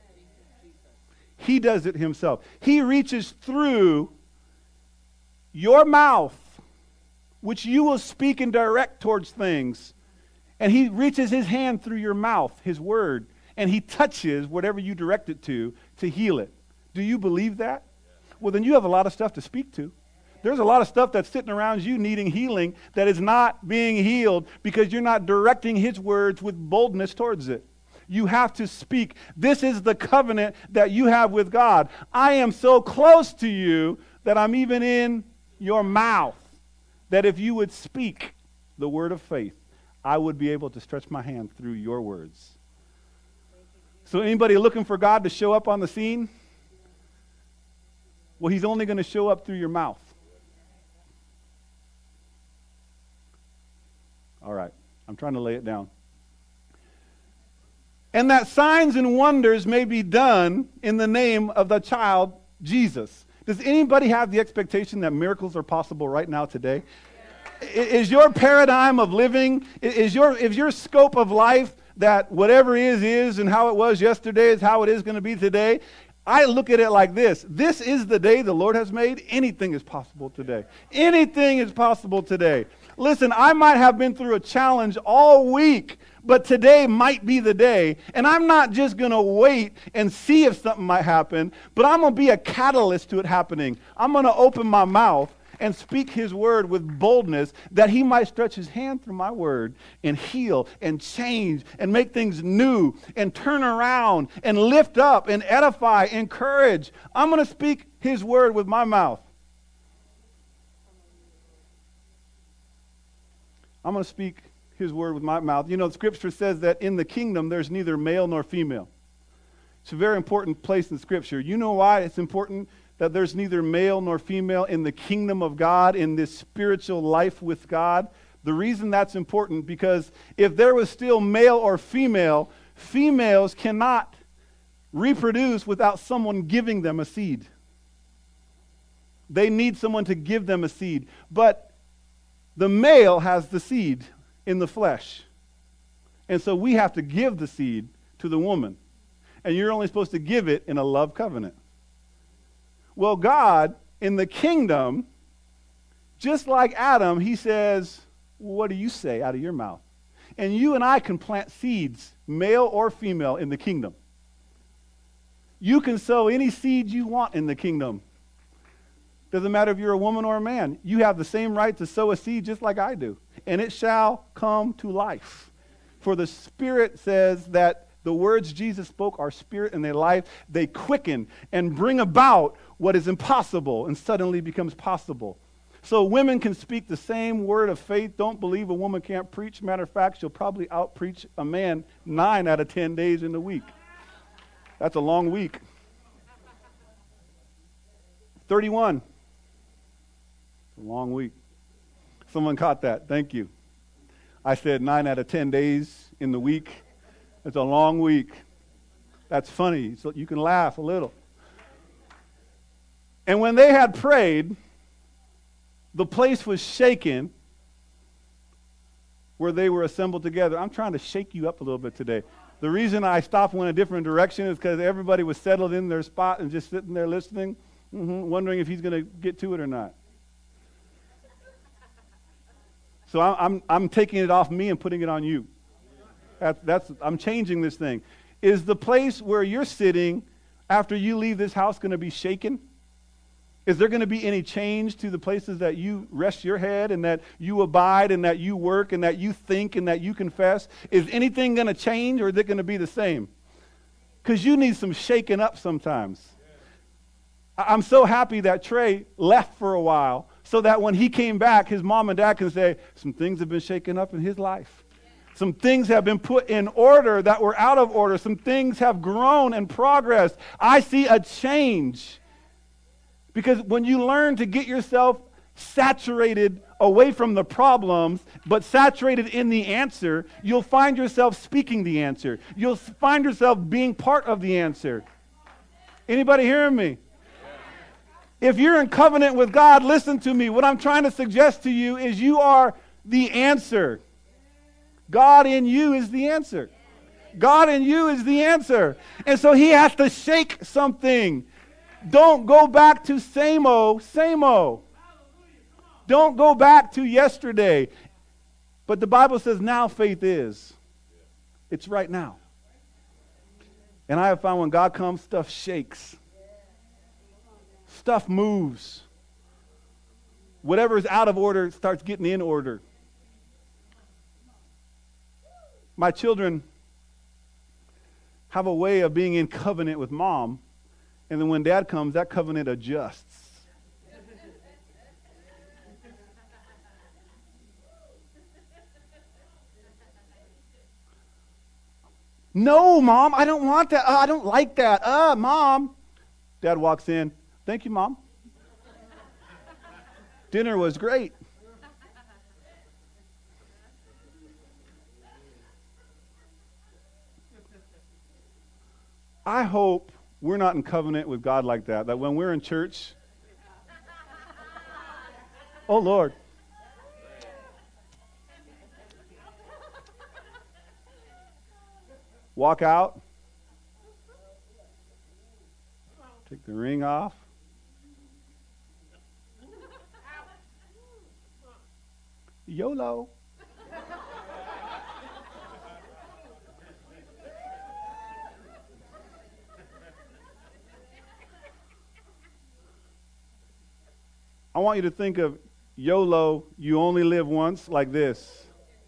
He does it Himself. He reaches through your mouth, which you will speak and direct towards things, and He reaches His hand through your mouth, His word, and He touches whatever you direct it to, to heal it. Do you believe that? Well, then you have a lot of stuff to speak to. There's a lot of stuff that's sitting around you needing healing that is not being healed because you're not directing His words with boldness towards it. You have to speak. This is the covenant that you have with God. I am so close to you that I'm even in your mouth, that if you would speak the word of faith, I would be able to stretch my hand through your words. So anybody looking for God to show up on the scene? Well, He's only going to show up through your mouth. All right, I'm trying to lay it down. And that signs and wonders may be done in the name of the child Jesus. Does anybody have the expectation that miracles are possible right now today? Is your paradigm of living, is your, is your scope of life that whatever is, is, and how it was yesterday is how it is going to be today? I look at it like this. This is the day the Lord has made. Anything is possible today. Anything is possible today. Listen, I might have been through a challenge all week, but today might be the day. And I'm not just going to wait and see if something might happen, but I'm going to be a catalyst to it happening. I'm going to open my mouth and speak His word with boldness that He might stretch His hand through my word and heal and change and make things new and turn around and lift up and edify, encourage. I'm going to speak His word with my mouth. I'm going to speak His word with my mouth. You know, the Scripture says that in the kingdom there's neither male nor female. It's a very important place in Scripture. You know why it's important that there's neither male nor female in the kingdom of God, in this spiritual life with God? The reason that's important, because if there was still male or female, females cannot reproduce without someone giving them a seed. They need someone to give them a seed. But the male has the seed in the flesh. And so we have to give the seed to the woman. And you're only supposed to give it in a love covenant. Well, God, in the kingdom, just like Adam, He says, what do you say out of your mouth? And you and I can plant seeds, male or female, in the kingdom. You can sow any seed you want in the kingdom. Doesn't matter if you're a woman or a man. You have the same right to sow a seed just like I do. And it shall come to life. For the Spirit says that the words Jesus spoke are spirit and their life. They quicken and bring about what is impossible and suddenly becomes possible. So women can speak the same word of faith. Don't believe a woman can't preach. Matter of fact, she'll probably out-preach a man nine out of ten days in the week. That's a long week. thirty-one. It's a long week. Someone caught that. Thank you. I said nine out of ten days in the week. It's a long week. That's funny. So you can laugh a little. And when they had prayed, the place was shaken where they were assembled together. I'm trying to shake you up a little bit today. The reason I stopped went a different direction is because everybody was settled in their spot and just sitting there listening, mm-hmm, wondering if he's going to get to it or not. So I'm, I'm, I'm taking it off me and putting it on you. That, that's, I'm changing this thing. Is the place where you're sitting after you leave this house going to be shaken? Is there going to be any change to the places that you rest your head and that you abide and that you work and that you think and that you confess? Is anything going to change, or is it going to be the same? Because you need some shaking up sometimes. I'm so happy that Trey left for a while so that when he came back, his mom and dad can say, some things have been shaken up in his life. Some things have been put in order that were out of order. Some things have grown and progressed. I see a change. Because when you learn to get yourself saturated away from the problems, but saturated in the answer, you'll find yourself speaking the answer. You'll find yourself being part of the answer. Anybody hearing me? If you're in covenant with God, listen to me. What I'm trying to suggest to you is you are the answer. God in you is the answer. God in you is the answer. And so he has to shake something. Don't go back to same-o, same-o. Don't go back to yesterday. But the Bible says now faith is. It's right now. And I have found when God comes, stuff shakes. Stuff moves. Whatever is out of order starts getting in order. My children have a way of being in covenant with mom. And then when dad comes, that covenant adjusts. No, Mom, I don't want that. Uh, I don't like that. Uh, Mom. Dad walks in. Thank you, Mom. Dinner was great. I hope we're not in covenant with God like that, that when we're in church, oh, Lord. Walk out. Take the ring off. YOLO. I want you to think of YOLO, you only live once, like this.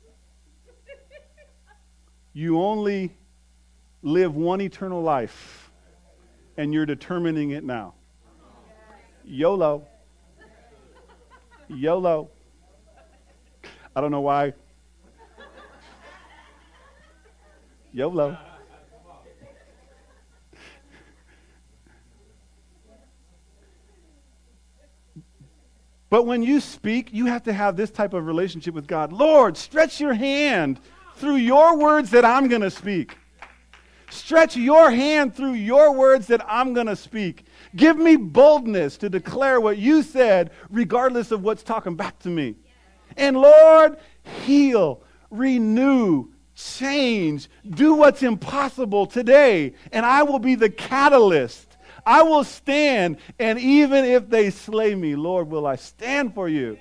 You only live one eternal life, and you're determining it now. YOLO. YOLO. I don't know why. YOLO. But when you speak, you have to have this type of relationship with God. Lord, stretch your hand through your words that I'm going to speak. Stretch your hand through your words that I'm going to speak. Give me boldness to declare what you said, regardless of what's talking back to me. And Lord, heal, renew, change, do what's impossible today, and I will be the catalyst. I will stand, and even if they slay me, Lord, will I stand for you.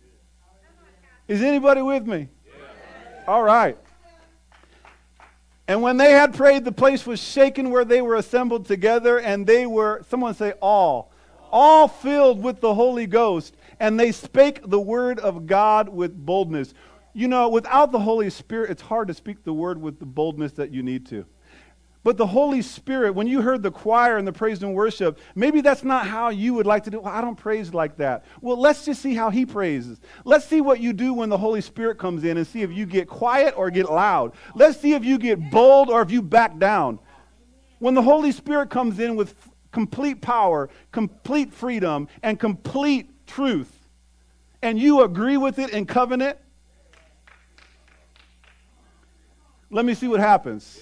Is anybody with me? All right. And when they had prayed, the place was shaken where they were assembled together, and they were, someone say all, all filled with the Holy Ghost, and they spake the word of God with boldness. You know, without the Holy Spirit, it's hard to speak the word with the boldness that you need to. But the Holy Spirit, when you heard the choir and the praise and worship, maybe that's not how you would like to do it. Well, I don't praise like that. Well, let's just see how he praises. Let's see what you do when the Holy Spirit comes in and see if you get quiet or get loud. Let's see if you get bold or if you back down. When the Holy Spirit comes in with f- complete power, complete freedom, and complete truth, and you agree with it in covenant, let me see what happens.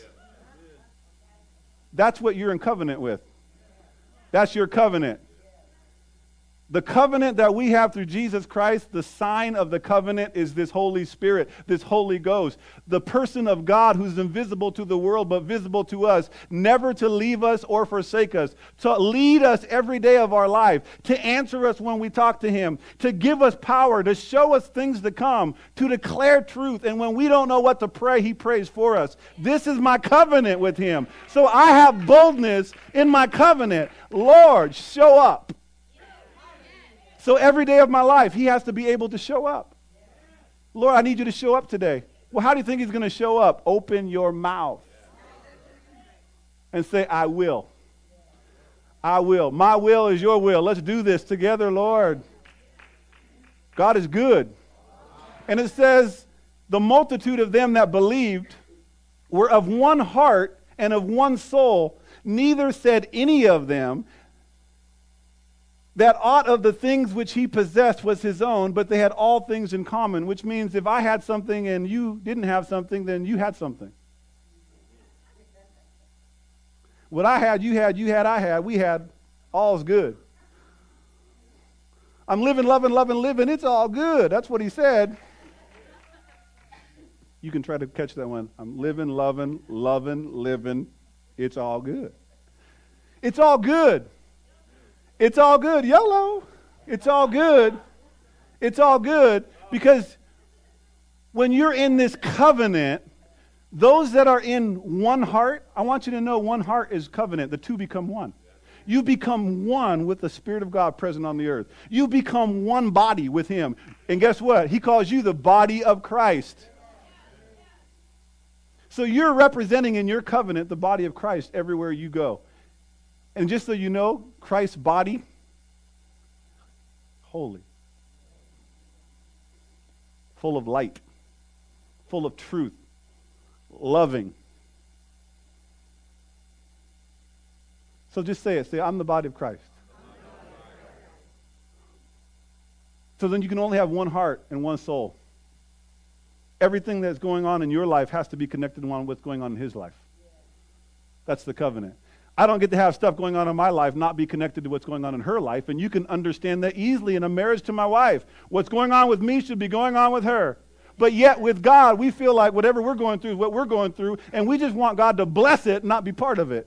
That's what you're in covenant with. That's your covenant. The covenant that we have through Jesus Christ, the sign of the covenant is this Holy Spirit, this Holy Ghost, the person of God who's invisible to the world but visible to us, never to leave us or forsake us, to lead us every day of our life, to answer us when we talk to him, to give us power, to show us things to come, to declare truth. And when we don't know what to pray, he prays for us. This is my covenant with him. So I have boldness in my covenant. Lord, show up. So every day of my life, he has to be able to show up. Lord, I need you to show up today. Well, how do you think he's going to show up? Open your mouth and say, I will. I will. My will is your will. Let's do this together, Lord. God is good. And it says, the multitude of them that believed were of one heart and of one soul. Neither said any of them that aught of the things which he possessed was his own, but they had all things in common, which means if I had something and you didn't have something, then you had something. What I had, you had, you had, I had, we had, all's good. I'm living, loving, loving, living, it's all good. That's what he said. You can try to catch that one. I'm living, loving, loving, living, it's all good. It's all good. It's all good. YOLO. It's all good. It's all good because when you're in this covenant, those that are in one heart, I want you to know one heart is covenant. The two become one. You become one with the Spirit of God present on the earth. You become one body with him. And guess what? He calls you the body of Christ. So you're representing in your covenant the body of Christ everywhere you go. And just so you know, Christ's body, holy, full of light, full of truth, loving. So just say it. Say, I'm the body of Christ. So then you can only have one heart and one soul. Everything that's going on in your life has to be connected to what's going on in his life. That's the covenant. I don't get to have stuff going on in my life not be connected to what's going on in her life, and you can understand that easily in a marriage to my wife. What's going on with me should be going on with her. But yet with God, we feel like whatever we're going through is what we're going through, and we just want God to bless it, not be part of it.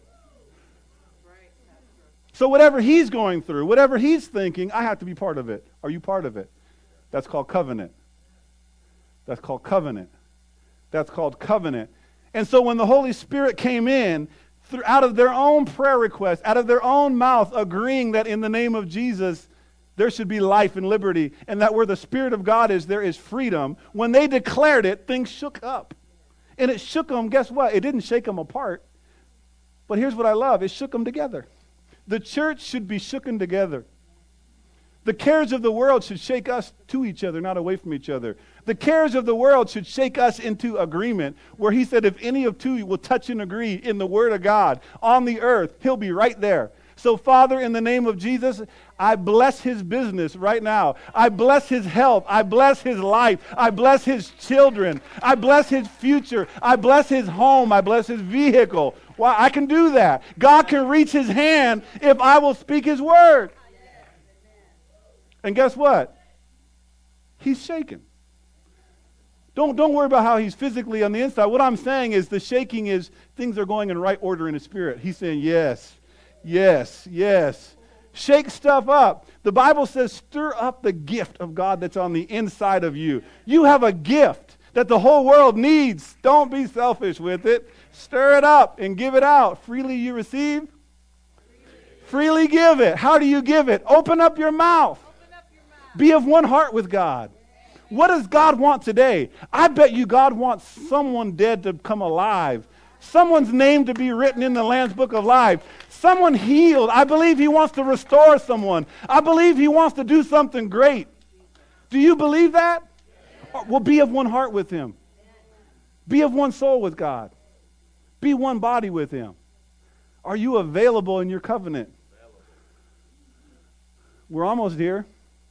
So whatever he's going through, whatever he's thinking, I have to be part of it. Are you part of it? That's called covenant. That's called covenant. That's called covenant. And so when the Holy Spirit came in, through, out of their own prayer request, out of their own mouth, agreeing that in the name of Jesus, there should be life and liberty, and that where the Spirit of God is, there is freedom. When they declared it, things shook up. And it shook them, guess what? It didn't shake them apart. But here's what I love. It shook them together. The church should be shooken together. The cares of the world should shake us to each other, not away from each other. The cares of the world should shake us into agreement, where he said if any of two will touch and agree in the word of God on the earth, he'll be right there. So, Father, in the name of Jesus, I bless his business right now. I bless his health. I bless his life. I bless his children. I bless his future. I bless his home. I bless his vehicle. Well, I can do that. God can reach his hand if I will speak his word. And guess what? He's shaking. Don't, don't worry about how he's physically on the inside. What I'm saying is the shaking is things are going in right order in his spirit. He's saying, yes, yes, yes. Shake stuff up. The Bible says, stir up the gift of God that's on the inside of you. You have a gift that the whole world needs. Don't be selfish with it. Stir it up and give it out. Freely you receive. Freely give it. How do you give it? Open up your mouth. Be of one heart with God. What does God want today? I bet you God wants someone dead to come alive. Someone's name to be written in the Lamb's Book of Life. Someone healed. I believe he wants to restore someone. I believe he wants to do something great. Do you believe that? Well, be of one heart with him. Be of one soul with God. Be one body with him. Are you available in your covenant? We're almost here.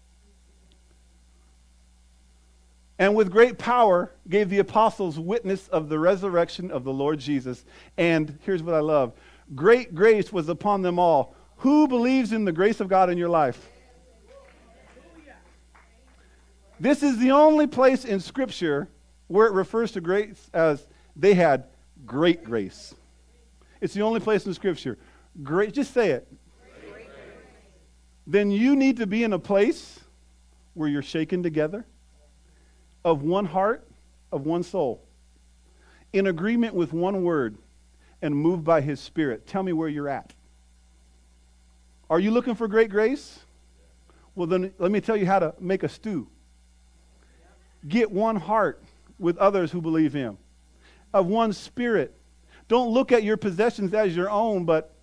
And with great power gave the apostles witness of the resurrection of the Lord Jesus. And here's what I love. Great grace was upon them all. Who believes in the grace of God in your life? This is the only place in Scripture where it refers to grace as they had great grace. It's the only place in Scripture. Great, just say it. Then you need to be in a place where you're shaken together, of one heart, of one soul, in agreement with one word, and moved by his Spirit. Tell me where you're at. Are you looking for great grace? Well, then let me tell you how to make a stew. Get one heart with others who believe him, of one spirit. Don't look at your possessions as your own, but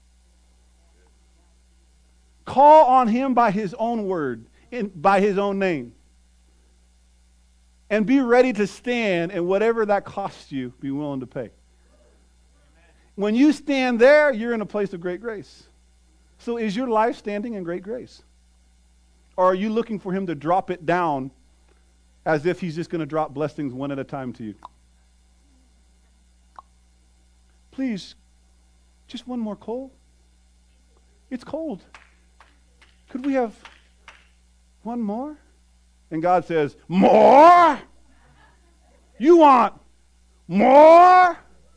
call on him by his own word, in, by his own name. And be ready to stand, and whatever that costs you, be willing to pay. When you stand there, you're in a place of great grace. So is your life standing in great grace? Or are you looking for him to drop it down as if he's just going to drop blessings one at a time to you? Please, just one more coal. It's cold. Could we have one more? And God says, more? You want more?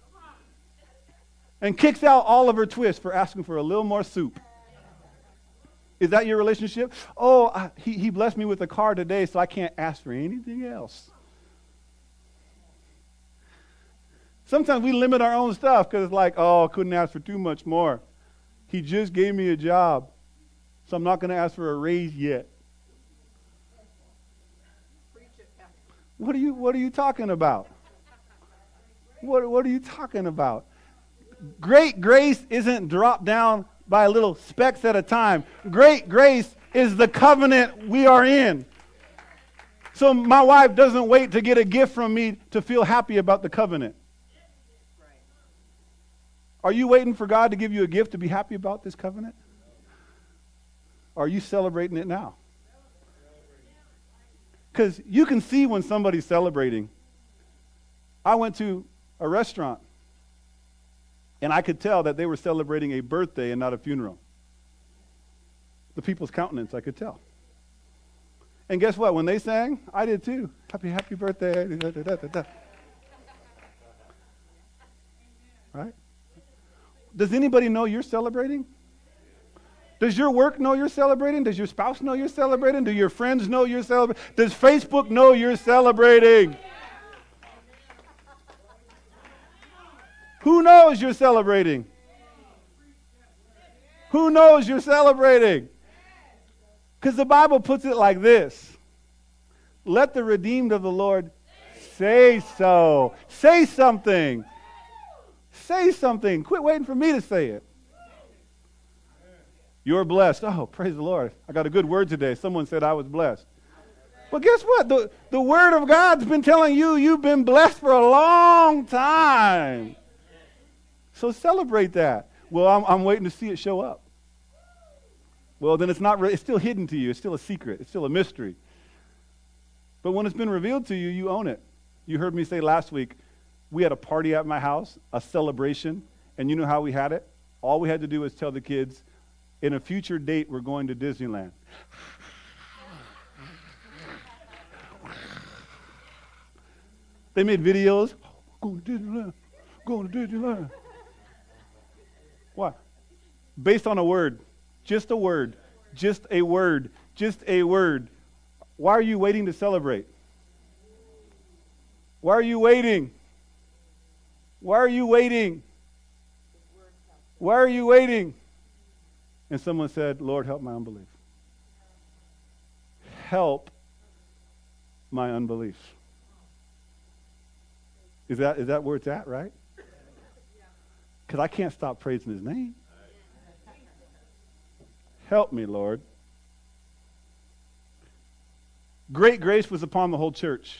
And kicks out Oliver Twist for asking for a little more soup. Is that your relationship? Oh, I, he, he blessed me with a car today, so I can't ask for anything else. Sometimes we limit our own stuff because it's like, oh, I couldn't ask for too much more. He just gave me a job, so I'm not going to ask for a raise yet. What are you, what are you talking about? What, what are you talking about? Great grace isn't dropped down by little specks at a time. Great grace is the covenant we are in. So my wife doesn't wait to get a gift from me to feel happy about the covenant. Are you waiting for God to give you a gift to be happy about this covenant? Or are you celebrating it now? Because you can see when somebody's celebrating. I went to a restaurant, and I could tell that they were celebrating a birthday and not a funeral. The people's countenance, I could tell. And guess what? When they sang, I did too. Happy, happy birthday. Da, da, da, da, da. Right? Does anybody know you're celebrating? Does your work know you're celebrating? Does your spouse know you're celebrating? Do your friends know you're celebrating? Does Facebook know you're celebrating? Who knows you're celebrating? Who knows you're celebrating? Because the Bible puts it like this. Let the redeemed of the Lord say so. Say something. Say something. Quit waiting for me to say it. You're blessed. Oh, praise the Lord. I got a good word today. Someone said I was blessed. Well, guess what? The, the Word of God's been telling you you've been blessed for a long time. So celebrate that. Well, I'm, I'm waiting to see it show up. Well, then it's not. Re- it's still hidden to you. It's still a secret. It's still a mystery. But when it's been revealed to you, you own it. You heard me say last week, we had a party at my house, a celebration, and you know how we had it? All we had to do was tell the kids, in a future date, we're going to Disneyland. They made videos. Going to Disneyland. Going to Disneyland. What? Based on a word. Just a word. Just a word. Just a word. Why are you waiting to celebrate? Why are you waiting? Why are you waiting? Why are you waiting? And someone said, Lord, help my unbelief. Help my unbelief. Is that, is that where it's at, right? Because I can't stop praising his name. Help me, Lord. Great grace was upon the whole church.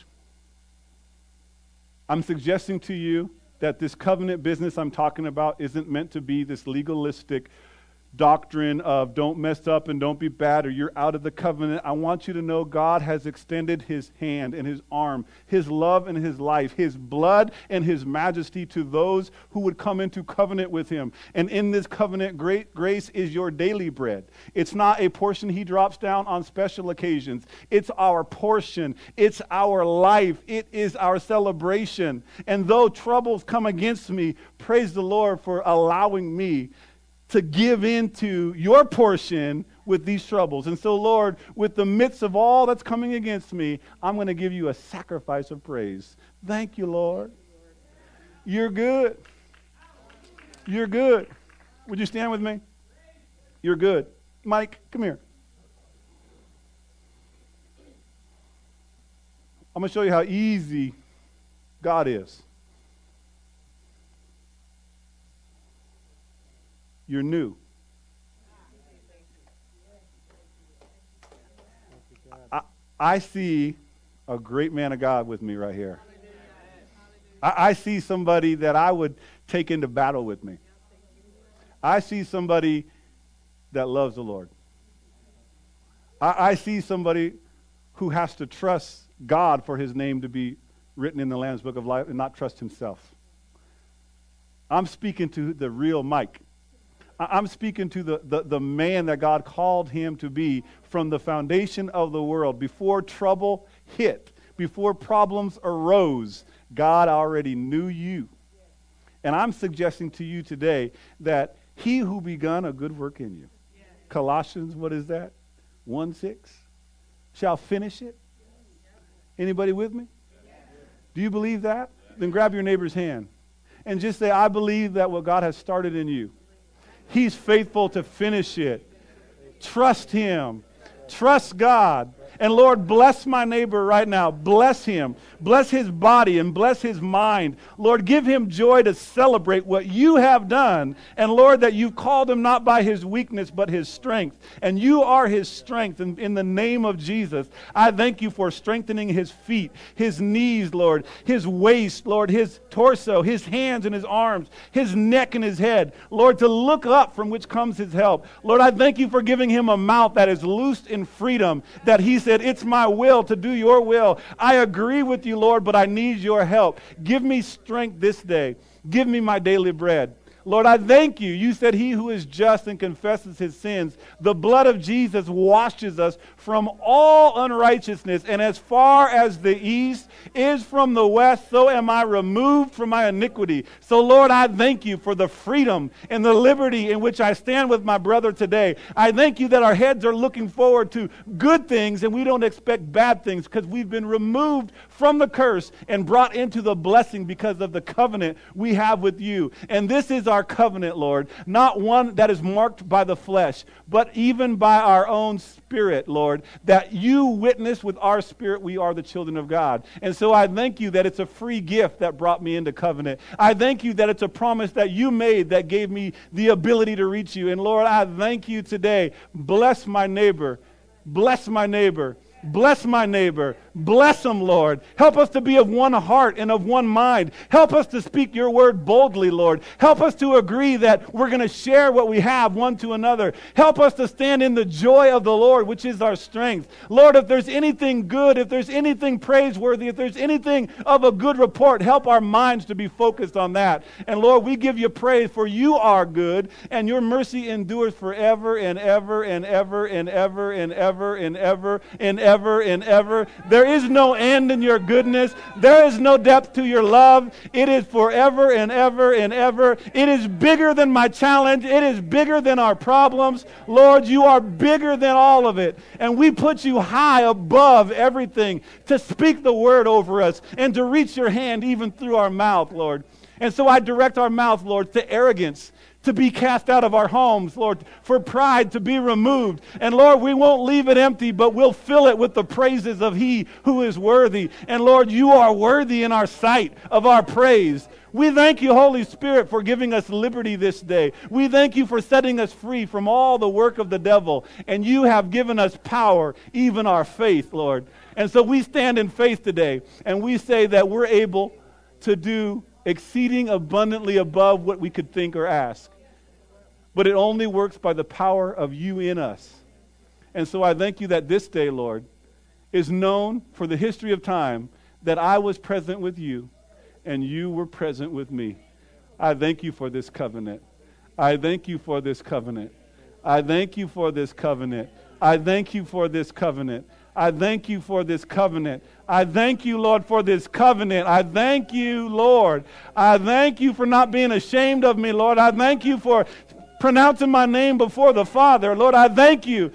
I'm suggesting to you that this covenant business I'm talking about isn't meant to be this legalistic doctrine of don't mess up and don't be bad or you're out of the covenant. I want you to know God has extended his hand and his arm, his love and his life, his blood and his majesty to those who would come into covenant with him. And in this covenant, great grace is your daily bread. It's not a portion he drops down on special occasions. It's our portion. It's our life. It is our celebration. And though troubles come against me, praise the Lord for allowing me to give into your portion with these troubles. And so, Lord, with the midst of all that's coming against me, I'm going to give you a sacrifice of praise. Thank you, Lord. You're good. You're good. Would you stand with me? You're good. Mike, come here. I'm going to show you how easy God is. You're new. I, I see a great man of God with me right here. I, I see somebody that I would take into battle with me. I see somebody that loves the Lord. I, I see somebody who has to trust God for his name to be written in the Lamb's Book of Life and not trust himself. I'm speaking to the real Mike. I'm speaking to the, the, the man that God called him to be from the foundation of the world. Before trouble hit, before problems arose, God already knew you. And I'm suggesting to you today that he who begun a good work in you, Colossians, what is that? one six, shall finish it. Anybody with me? Do you believe that? Then grab your neighbor's hand and just say, I believe that what God has started in you, he's faithful to finish it. Trust him. Trust God. And Lord, bless my neighbor right now. Bless him. Bless his body and bless his mind. Lord, give him joy to celebrate what you have done. And Lord, that you've called him not by his weakness, but his strength. And you are his strength. And in the name of Jesus, I thank you for strengthening his feet, his knees, Lord, his waist, Lord, his torso, his hands and his arms, his neck and his head. Lord, to look up from which comes his help. Lord, I thank you for giving him a mouth that is loosed in freedom, that he said, it's my will to do your will. I agree with you, Lord, but I need your help. Give me strength this day. Give me my daily bread. Lord, I thank you. You said he who is just and confesses his sins, the blood of Jesus washes us from all unrighteousness. And as far as the east is from the west, so am I removed from my iniquity. So, Lord, I thank you for the freedom and the liberty in which I stand with my brother today. I thank you that our heads are looking forward to good things and we don't expect bad things because we've been removed from the curse and brought into the blessing because of the covenant we have with you. And this is our Our covenant, Lord, not one that is marked by the flesh, but even by our own spirit, Lord, that you witness with our spirit we are the children of God. And so I thank you that it's a free gift that brought me into covenant. I thank you that it's a promise that you made that gave me the ability to reach you. And Lord, I thank you today. Bless my neighbor. Bless my neighbor. Bless my neighbor. Bless them, Lord. Help us to be of one heart and of one mind. Help us to speak your word boldly, Lord. Help us to agree that we're going to share what we have one to another. Help us to stand in the joy of the Lord, which is our strength. Lord, if there's anything good, if there's anything praiseworthy, if there's anything of a good report, help our minds to be focused on that. And Lord, we give you praise, for you are good, and your mercy endures forever and ever and ever and ever and ever and ever and ever and ever. There is no end in your goodness. There is no depth to your love. It is forever and ever and ever. It is bigger than my challenge. It is bigger than our problems. Lord, you are bigger than all of it. And we put you high above everything to speak the word over us and to reach your hand even through our mouth, Lord. And so I direct our mouth, Lord, to arrogance to be cast out of our homes, Lord, for pride to be removed. And Lord, we won't leave it empty, but we'll fill it with the praises of He who is worthy. And Lord, you are worthy in our sight of our praise. We thank you, Holy Spirit, for giving us liberty this day. We thank you for setting us free from all the work of the devil. And you have given us power, even our faith, Lord. And so we stand in faith today, and we say that we're able to do exceeding abundantly above what we could think or ask. But it only works by the power of you in us. And so I thank you that this day, Lord, is known for the history of time that I was present with you and you were present with me. I thank you for this covenant. I thank you for this covenant. I thank you for this covenant. I thank you for this covenant. I thank you for this covenant. I thank you, Lord, for this covenant. I thank you, Lord. I thank you for not being ashamed of me, Lord. I thank you for pronouncing my name before the Father. Lord, I thank you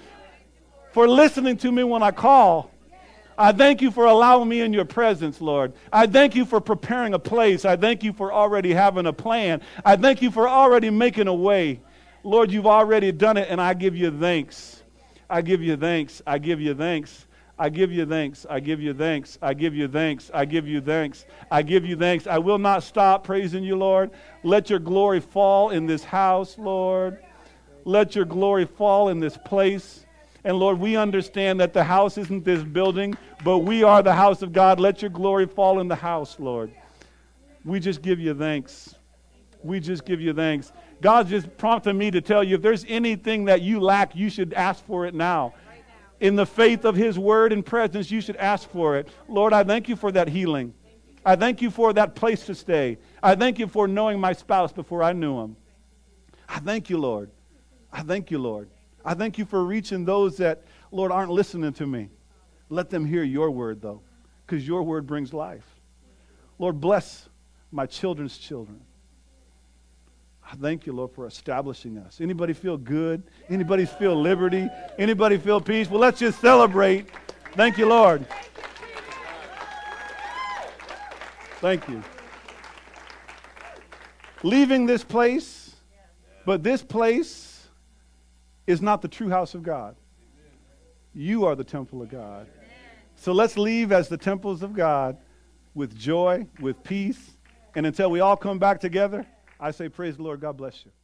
for listening to me when I call. I thank you for allowing me in your presence, Lord. I thank you for preparing a place. I thank you for already having a plan. I thank you for already making a way. Lord, you've already done it, and I give you thanks. I give you thanks. I give you thanks. I give you thanks. I give you thanks. I give you thanks. I give you thanks. I give you thanks. I will not stop praising you, Lord. Let your glory fall in this house, Lord. Let your glory fall in this place. And Lord, we understand that the house isn't this building, but we are the house of God. Let your glory fall in the house, Lord. We just give you thanks. We just give you thanks. God just prompted me to tell you, if there's anything that you lack, you should ask for it now. In the faith of His word and presence, you should ask for it. Lord, I thank you for that healing. I thank you for that place to stay. I thank you for knowing my spouse before I knew him. I thank you, Lord. I thank you, Lord. I thank you for reaching those that, Lord, aren't listening to me. Let them hear your word, though, because your word brings life. Lord, bless my children's children. I thank you, Lord, for establishing us. Anybody feel good? Anybody feel liberty? Anybody feel peace? Well, let's just celebrate. Thank you, Lord. Thank you. Leaving this place, but this place is not the true house of God. You are the temple of God. So let's leave as the temples of God with joy, with peace, and until we all come back together, I say praise the Lord. God bless you.